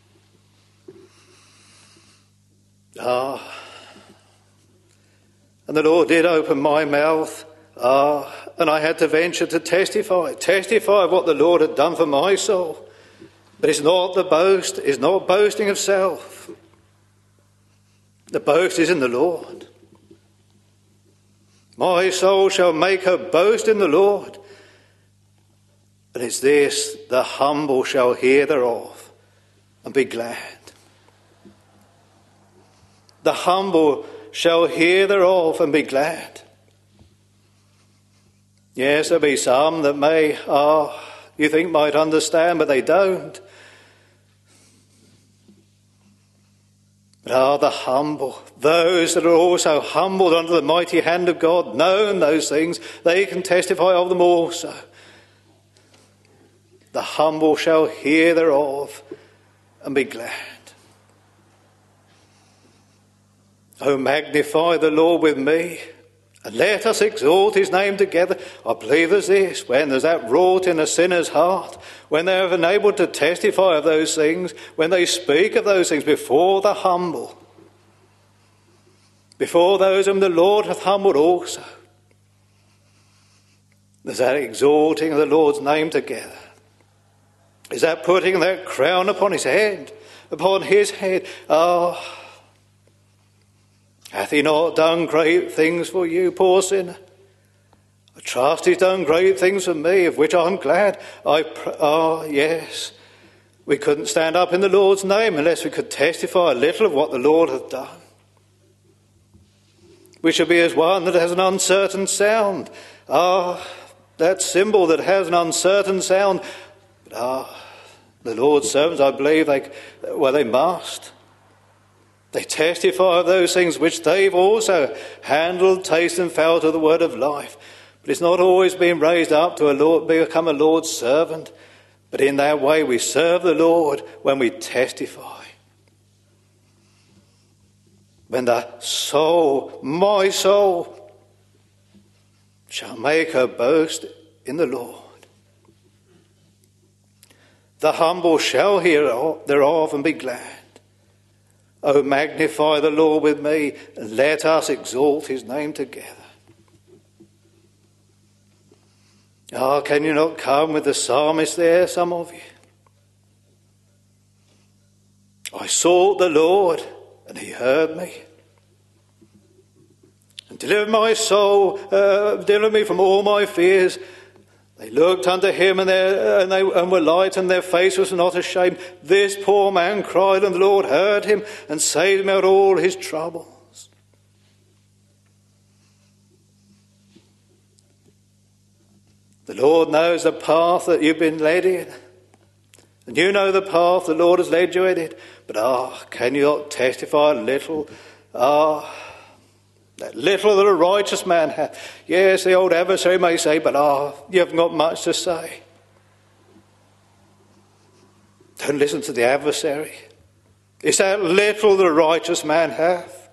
Ah. And the Lord did open my mouth. Ah. And I had to venture to testify, testify of what the Lord had done for my soul. But it's not the boast, it's not boasting of self. The boast is in the Lord. My soul shall make her boast in the Lord. And it's this, the humble shall hear thereof and be glad. The humble shall hear thereof and be glad. Yes, there'll be some that may, ah, you think might understand, but they don't. But ah, the humble, those that are also humbled under the mighty hand of God, known those things, they can testify of them also. The humble shall hear thereof and be glad. Oh, magnify the Lord with me, And let us exalt his name together. I believe there's this, when there's that wrought in a sinner's heart, when they're enabled to testify of those things, when they speak of those things before the humble, before those whom the Lord hath humbled also. There's that exalting of the Lord's name together. Is that putting that crown upon his head, upon his head? Ah, oh, hath he not done great things for you, poor sinner? I trust he's done great things for me, of which I'm glad. I pr- ah, yes, we couldn't stand up in the Lord's name unless we could testify a little of what the Lord hath done. We should be as one that has an uncertain sound. Ah, that cymbal that has an uncertain sound. But ah, the Lord's servants, I believe, they, well, they must. They testify of those things which they've also handled, tasted and felt of the word of life. But it's not always been raised up to a Lord, become a Lord's servant. But in that way we serve the Lord when we testify. When the soul, my soul, shall make her boast in the Lord. The humble shall hear thereof and be glad. O magnify the Lord with me, and let us exalt his name together. Ah, can you not come with the psalmist there, some of you? I sought the Lord, and he heard me, and delivered my soul, uh, delivered me from all my fears. They looked unto him, and, and they and were light, and their face was not ashamed. This poor man cried, and the Lord heard him, and saved him out of all his troubles. The Lord knows the path that you've been led in, and you know the path the Lord has led you in it. But ah, can you not testify a little? Ah, that little that a righteous man hath. Yes, the old adversary may say, but ah, you haven't got much to say. Don't listen to the adversary. It's that little that a righteous man hath.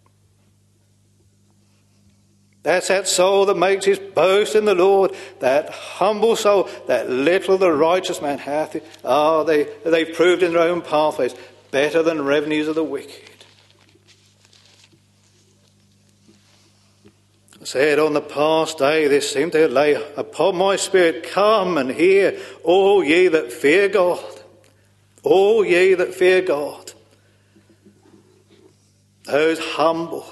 That's that soul that makes his boast in the Lord. That humble soul, that little the righteous man hath. Ah, they, they've proved in their own pathways better than revenues of the wicked. I said on the past day, this seemed to lay upon my spirit, come and hear, all ye that fear God. All ye that fear God. Those humble.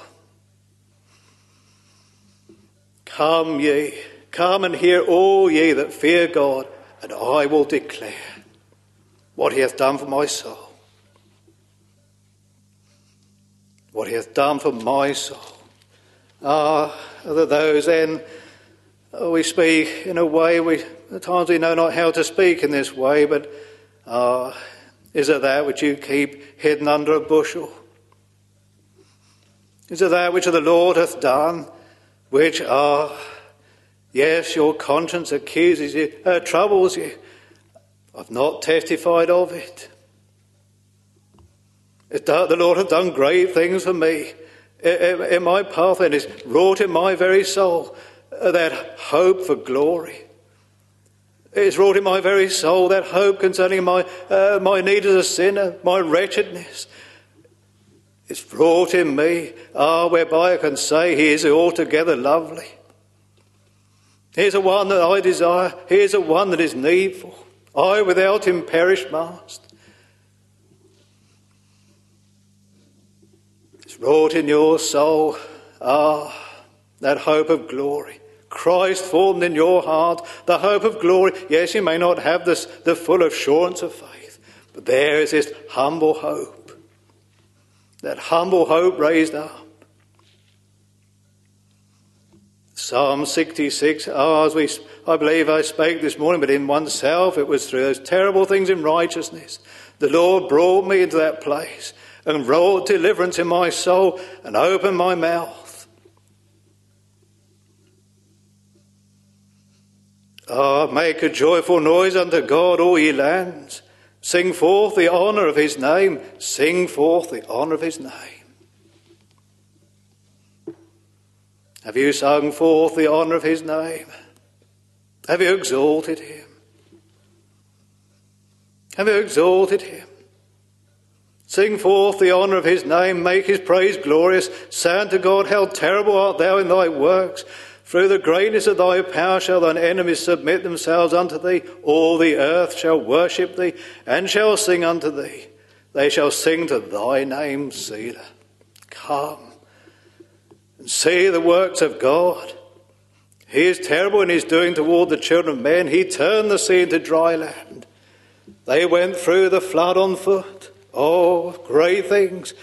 Come ye, come and hear, all ye that fear God, and I will declare what he hath done for my soul. What he hath done for my soul. Ah, are those then, oh, we speak in a way, we at times we know not how to speak in this way, but ah, is it that which you keep hidden under a bushel? Is it that which the Lord hath done, which ah, yes, your conscience accuses you, uh, troubles you? I've not testified of it. It the Lord hath done great things for me. In my path, and is wrought in my very soul that hope for glory. It's wrought in my very soul that hope concerning my uh, my need as a sinner, my wretchedness. It's wrought in me, ah, whereby I can say he is altogether lovely. Here's a one that I desire. Here's a one that is needful. I without him perish must. Wrought in your soul, ah, that hope of glory. Christ formed in your heart, the hope of glory. Yes, you may not have this, the full assurance of faith, but there is this humble hope. That humble hope raised up. Psalm sixty-six, ah, as we, I believe I spake this morning, but in oneself it was through those terrible things in righteousness. The Lord brought me into that place and wrought deliverance in my soul and opened my mouth. Ah, make a joyful noise unto God, all ye lands. Sing forth the honour of his name. Sing forth the honour of his name. Have you sung forth the honour of his name? Have you exalted him? Have you exalted him? Sing forth the honour of his name, make his praise glorious. Say unto God, how terrible art thou in thy works. Through the greatness of thy power shall thine enemies submit themselves unto thee. All the earth shall worship thee, and shall sing unto thee. They shall sing to thy name, Selah. Come and see the works of God. He is terrible in his doing toward the children of men. He turned the sea into dry land. They went through the flood on foot. Oh, great things.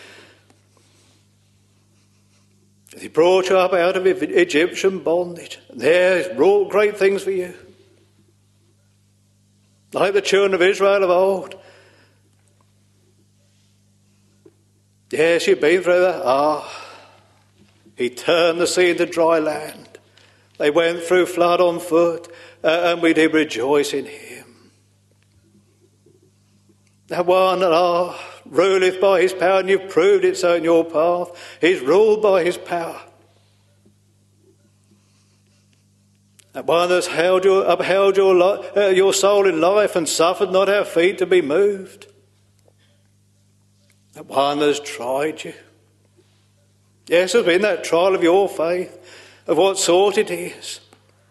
He brought you up out of Egyptian bondage. There he's wrought great things for you. Like the children of Israel of old. Yes, you've been through that. Ah, he turned the sea into dry land. They went through flood on foot, uh, and we did rejoice in him. That one that ah, ruleth by his power, and you've proved it so in your path. He's ruled by his power. That one that's held your, upheld your, li- uh, your soul in life and suffered not our feet to be moved. That one that's tried you. Yes, there's been that trial of your faith, of what sort it is.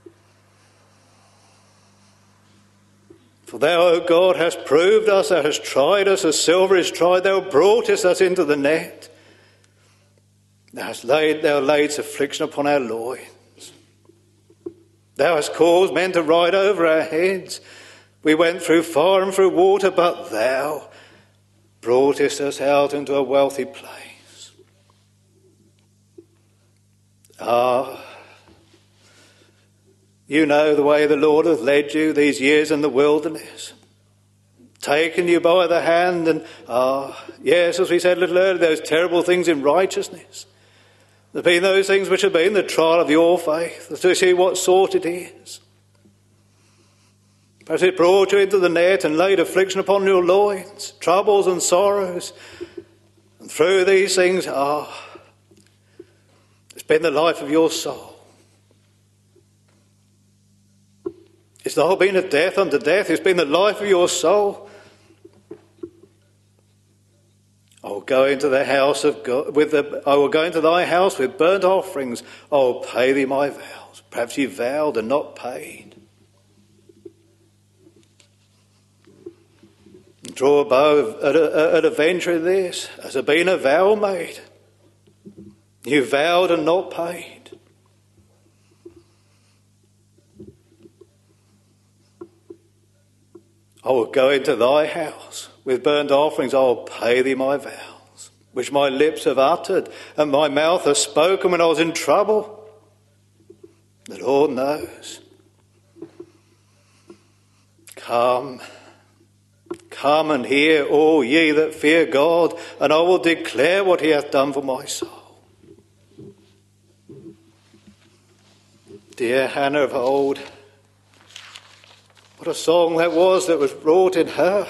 For thou, O God, hast proved us, thou hast tried us as silver is tried, thou broughtest us into the net. Thou hast laid, thou laidst affliction upon our loins. Thou hast caused men to ride over our heads. We went through fire and through water, but thou broughtest us out into a wealthy place. Ah, you know the way the Lord hath led you these years in the wilderness, taken you by the hand, and ah, yes, as we said a little earlier, those terrible things in righteousness. There have been those things which have been the trial of your faith, to see what sort it is. Perhaps it brought you into the net and laid affliction upon your loins, troubles and sorrows. And through these things, ah, it's been the life of your soul. It's not been a death unto death, it's been the life of your soul. I will go into the house of God with the, I will go into thy house with burnt offerings. I will pay thee my vows. Perhaps you vowed and not paid. Draw a bow at a, at a venture of this. Has there been a vow made? You vowed and not paid. I will go into thy house with burnt offerings. I will pay thee my vows, which my lips have uttered and my mouth has spoken when I was in trouble. The Lord knows. Come, come and hear, all ye that fear God, and I will declare what he hath done for my soul. Dear Hannah of old, what a song that was that was wrought in her.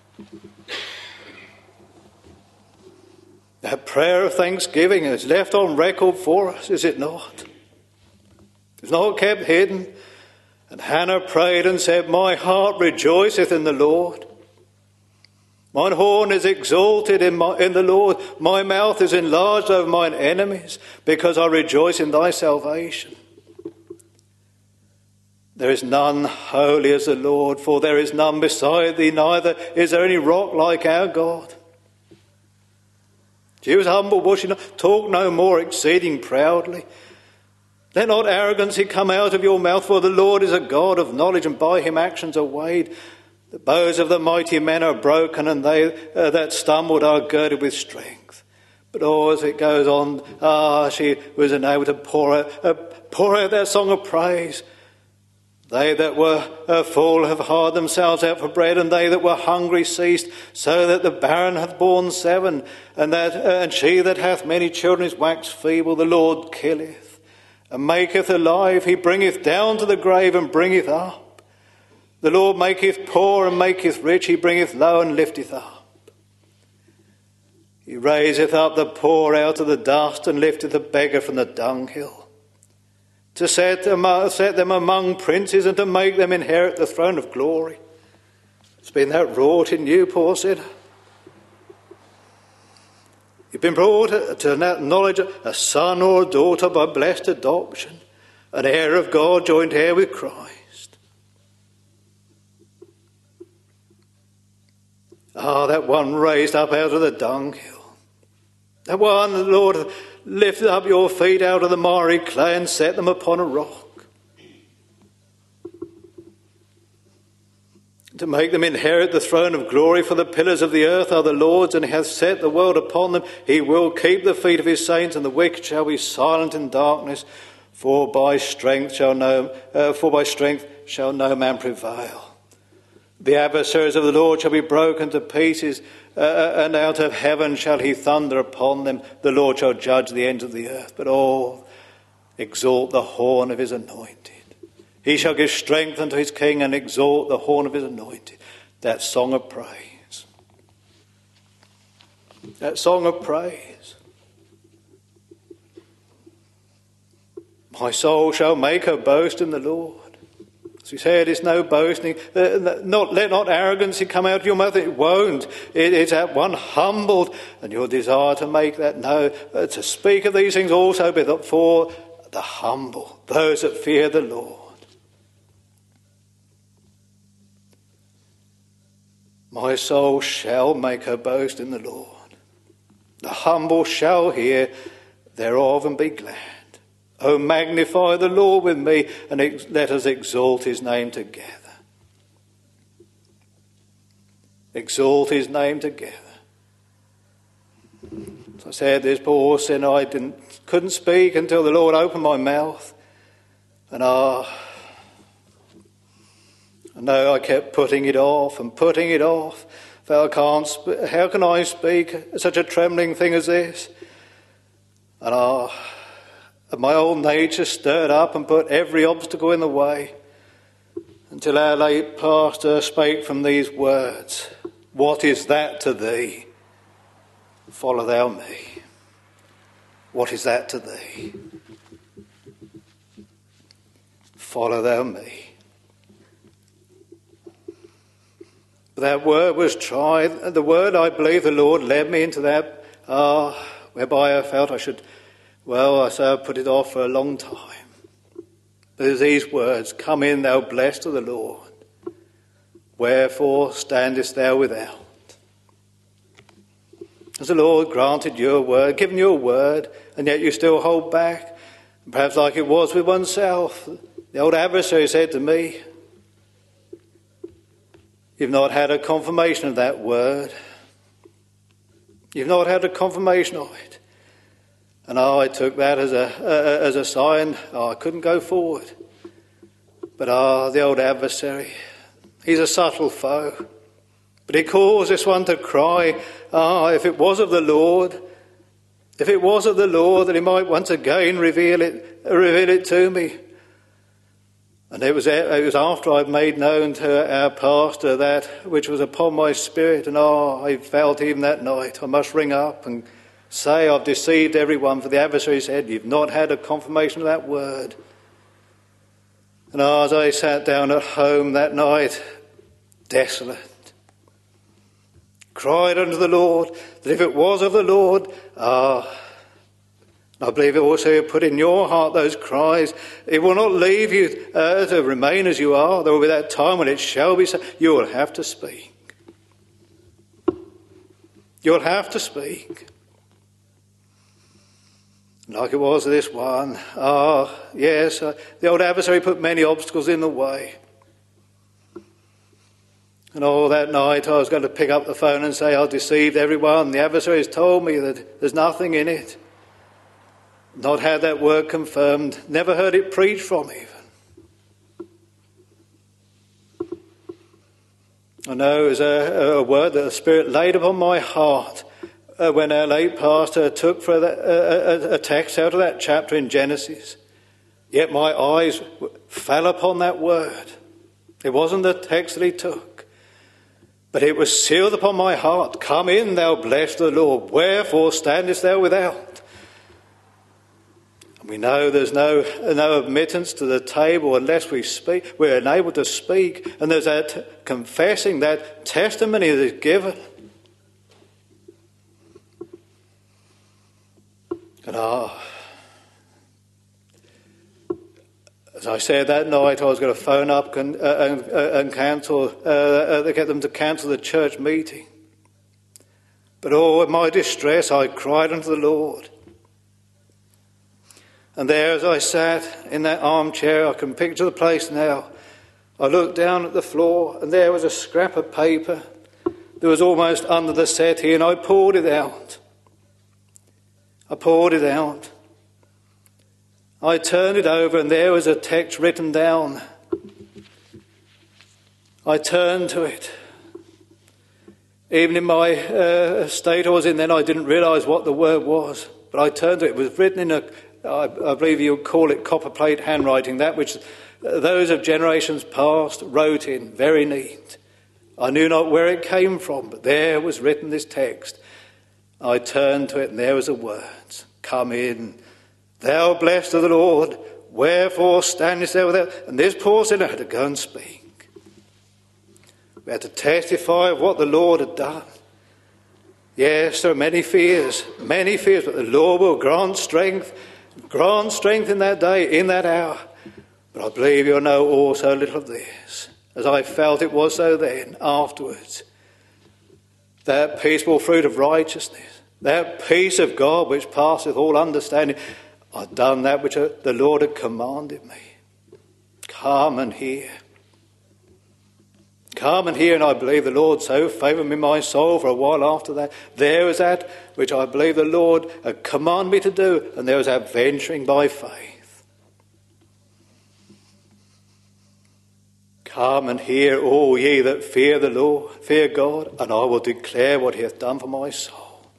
That prayer of thanksgiving is left on record for us, is it not? It's not kept hidden. And Hannah prayed and said, my heart rejoiceth in the Lord. Mine horn is exalted in, my, in the Lord. My mouth is enlarged over mine enemies, because I rejoice in thy salvation. There is none holy as the Lord, for there is none beside thee, neither is there any rock like our God. She was humble, was she not? Talk no more, exceeding proudly. Let not arrogancy come out of your mouth, for the Lord is a God of knowledge, and by him actions are weighed. The bows of the mighty men are broken, and they uh, that stumbled are girded with strength. But oh, as it goes on, ah, she was unable to pour out, uh, pour out that song of praise. They that were uh, full have hired themselves out for bread, and they that were hungry ceased, so that the barren hath borne seven, and that uh, and she that hath many children is waxed feeble. The Lord killeth, and maketh alive. He bringeth down to the grave, and bringeth up. The Lord maketh poor, and maketh rich. He bringeth low, and lifteth up. He raiseth up the poor out of the dust, and lifteth the beggar from the dunghill. to set them, uh, set them among princes and to make them inherit the throne of glory. It's been that wrought in you, poor sinner. You've been brought to that knowledge of a son or a daughter by blessed adoption, an heir of God joined heir with Christ. Ah, that one raised up out of the dunghill. That one, the Lord, lifted up your feet out of the miry clay and set them upon a rock. To make them inherit the throne of glory, for the pillars of the earth are the Lord's, and he hath set the world upon them. He will keep the feet of his saints, and the wicked shall be silent in darkness. For by strength shall no, uh, for by strength shall no man prevail. The adversaries of the Lord shall be broken to pieces, uh, and out of heaven shall he thunder upon them. The Lord shall judge the ends of the earth. But oh, exalt the horn of his anointed. He shall give strength unto his king, and exalt the horn of his anointed. That song of praise. That song of praise. My soul shall make her boast in the Lord. As we said, it's no boasting. Uh, not, let not arrogancy come out of your mouth. It won't. It, it's at one humbled, and your desire to make that know, uh, to speak of these things also before the humble, those that fear the Lord. My soul shall make her boast in the Lord. The humble shall hear thereof and be glad. Oh, magnify the Lord with me, and ex- let us exalt his name together. Exalt his name together. As I said, this poor sinner, I didn't, couldn't speak until the Lord opened my mouth. And ah, I know I kept putting it off and putting it off. For I can't sp- how can I speak such a trembling thing as this? And ah, my old nature stirred up and put every obstacle in the way, until our late pastor spake from these words, "What is that to thee? Follow thou me." What is that to thee? Follow thou me. That word was tried. The word, I believe, the Lord led me into that, ah, uh, whereby I felt I should, well, I say I put it off for a long time. There's these words, "Come in, thou blessed of the Lord. Wherefore standest thou without?" Has the Lord granted you a word, given you a word, and yet you still hold back? Perhaps like it was with oneself. The old adversary said to me, "You've not had a confirmation of that word. You've not had a confirmation of it." And I took that as a uh, as a sign. Oh, I couldn't go forward. But ah, the old adversary, he's a subtle foe. But he caused this one to cry, ah, if it was of the Lord, if it was of the Lord, that he might once again reveal it, reveal it to me. And it was it was after I'd made known to our pastor that which was upon my spirit, and oh, I felt even that night I must ring up and say I've deceived everyone, for the adversary said, "You've not had a confirmation of that word." And oh, as I sat down at home that night, desolate, cried unto the Lord that if it was of the Lord, ah, I believe it also put in your heart those cries. It will not leave you uh, to remain as you are. There will be that time when it shall be so. You will have to speak. You'll have to speak. Like it was this one. Ah, yes, uh, the old adversary put many obstacles in the way. And all that night I was going to pick up the phone and say, "I've deceived everyone. The adversary has told me that there's nothing in it." Not had that word confirmed. Never heard it preached from even. I know it was a, a word that the Spirit laid upon my heart uh, when our late pastor took for that, uh, a, a text out of that chapter in Genesis. Yet my eyes fell upon that word. It wasn't the text that he took, but it was sealed upon my heart. "Come in, thou blessed of the Lord. Wherefore standest thou without?" We know there's no, no admittance to the table unless we speak. We're unable to speak. And there's that confessing, that testimony that is given. And ah, as I said that night, I was going to phone up and, uh, and, uh, and cancel, uh, uh, get them to cancel the church meeting. But oh, in my distress, I cried unto the Lord. And there, as I sat in that armchair, I can picture the place now. I looked down at the floor, and there was a scrap of paper that was almost under the settee, and I pulled it out. I pulled it out. I turned it over, and there was a text written down. I turned to it. Even in my uh, state I was in then, I didn't realise what the word was. But I turned to it. It was written in a, I, I believe you'd call it copperplate handwriting, that which those of generations past wrote in, very neat. I knew not where it came from, but there was written this text. I turned to it, and there was the words, "Come in, thou blessed of the Lord, wherefore standest thou without?" And this poor sinner had to go and speak. We had to testify of what the Lord had done. Yes, there are many fears, many fears, but the Lord will grant strength, grant strength in that day, in that hour. But I believe you'll know also a little of this, as I felt it was so then, afterwards. That peaceable fruit of righteousness, that peace of God which passeth all understanding. I've done that which the Lord had commanded me. Come and hear. Come and hear, and I believe the Lord so favoured me my soul for a while after that. There was that which I believe the Lord had commanded me to do, and there was that venturing by faith. Come and hear, all ye that fear the Lord, fear God, and I will declare what he hath done for my soul.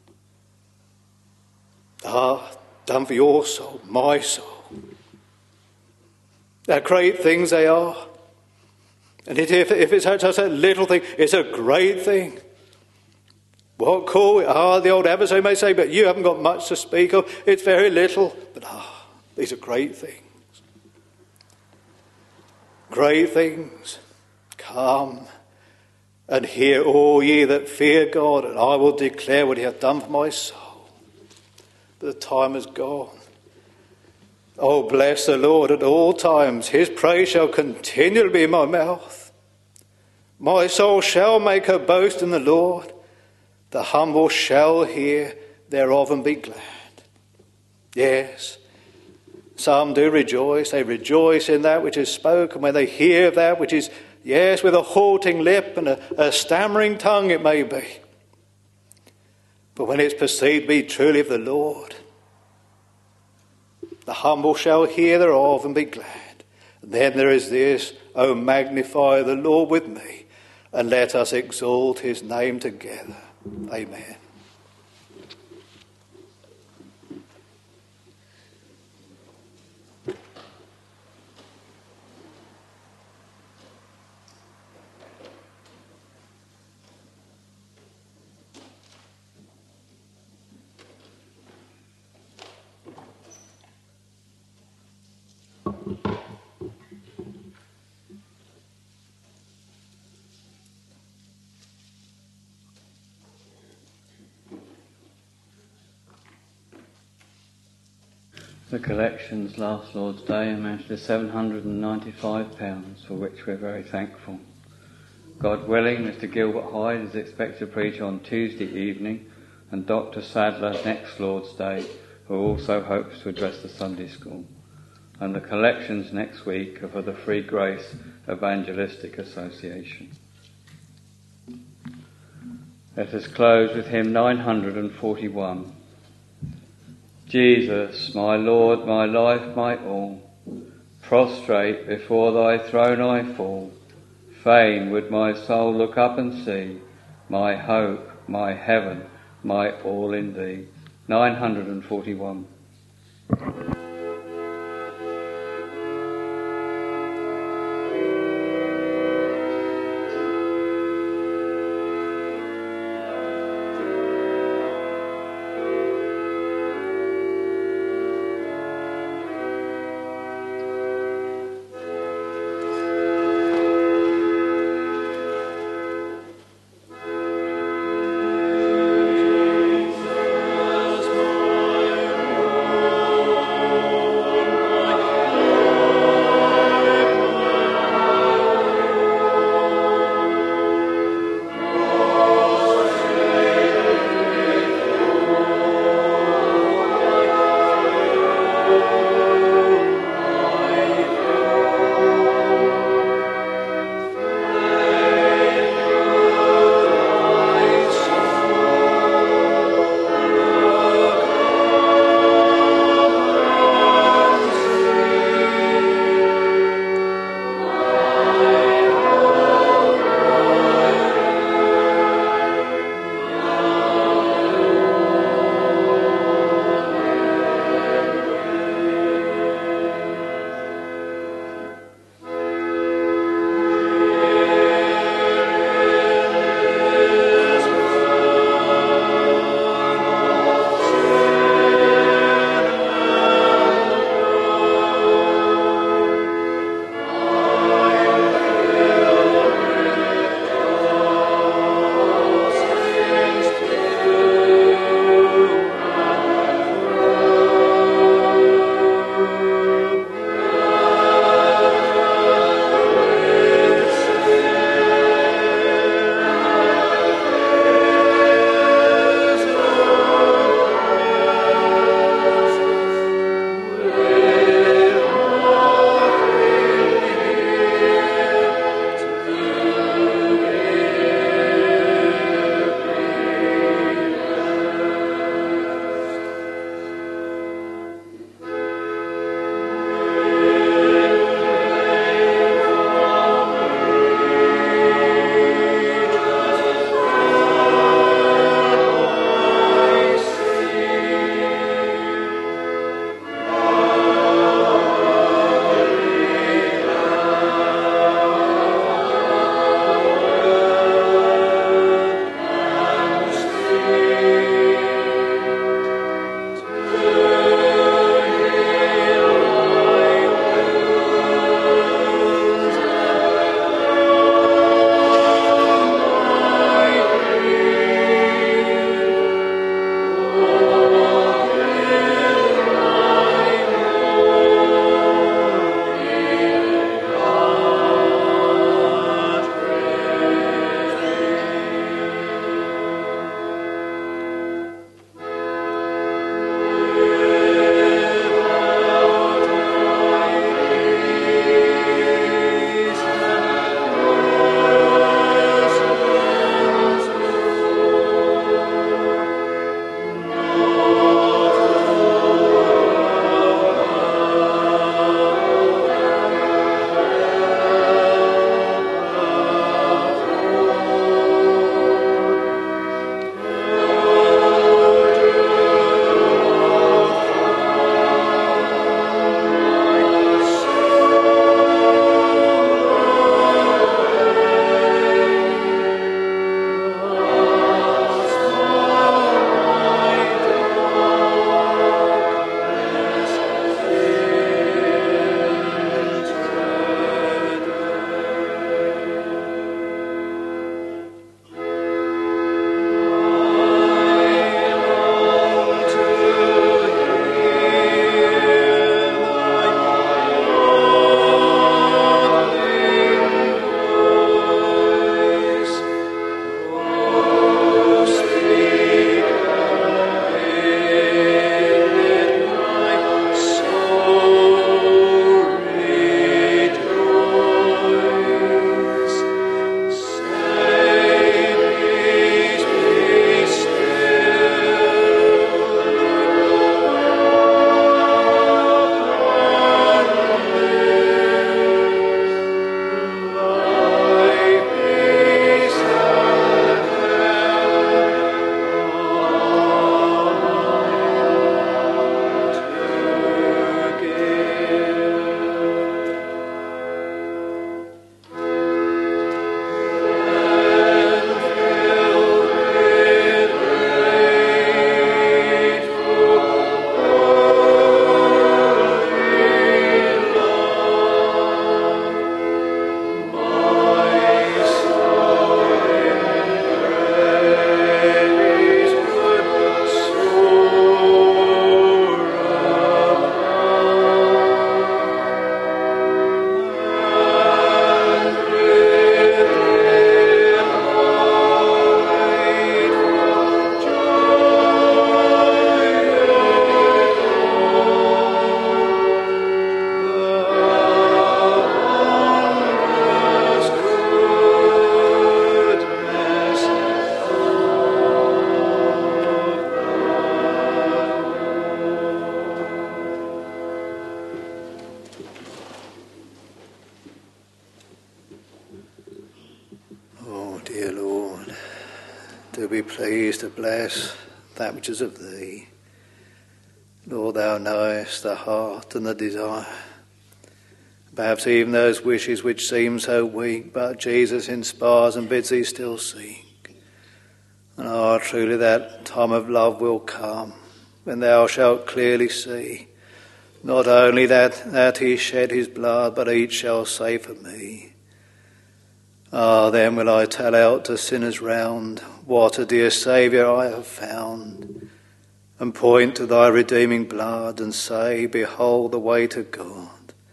Ah, done for your soul, my soul. They're great things they are. And if, if it's just a little thing, it's a great thing. What call it? Ah, the old adversary may say, but you haven't got much to speak of. It's very little. But ah, these are great things. Great things. Come and hear, all ye that fear God, and I will declare what he hath done for my soul. But the time is gone. Oh, bless the Lord at all times. His praise shall continually be in my mouth. My soul shall make her boast in the Lord. The humble shall hear thereof and be glad. Yes, some do rejoice. They rejoice in that which is spoken when they hear that which is, yes, with a halting lip and a, a stammering tongue it may be. But when it's perceived to be truly of the Lord, the humble shall hear thereof and be glad. And then there is this, O magnify the Lord with me, and let us exalt his name together. Amen. The collections last Lord's Day amounted to seven hundred ninety-five pounds, for which we're very thankful. God willing, Mister Gilbert Hyde is expected to preach on Tuesday evening, and Doctor Sadler next Lord's Day, who also hopes to address the Sunday school. And the collections next week are for the Free Grace Evangelistic Association. Let us close with hymn nine hundred forty-one. Jesus, my Lord, my life, my all, prostrate before thy throne I fall. Fain would my soul look up and see my hope, my heaven, my all in thee. nine hundred forty-one. be pleased to bless that which is of thee. Lord, thou knowest the heart and the desire, perhaps even those wishes which seem so weak, but Jesus inspires and bids thee still seek. And ah, truly that time of love will come, when thou shalt clearly see, not only that, that he shed his blood, but each shall say for me. Ah, then will I tell out to sinners round, what a dear Saviour I have found, and point to thy redeeming blood, and say, behold the way to God.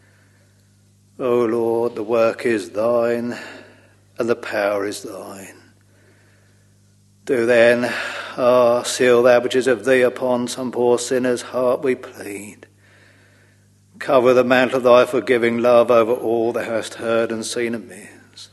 O Lord, the work is thine, and the power is thine. Do then, ah, seal that which is of thee upon some poor sinner's heart, we plead. Cover the mantle of thy forgiving love over all thou hast heard and seen amiss.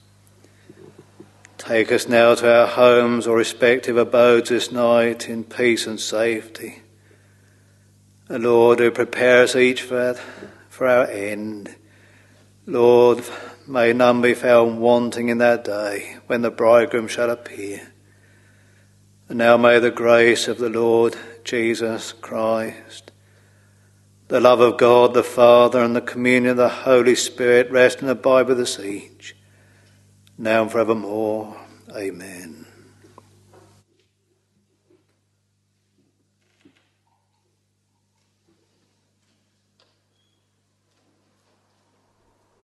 Take us now to our homes or respective abodes this night in peace and safety. And Lord, who prepare us each for, for our end. Lord, may none be found wanting in that day when the bridegroom shall appear. And now may the grace of the Lord Jesus Christ, the love of God the Father, and the communion of the Holy Spirit rest and abide with us each, now and forevermore. Amen.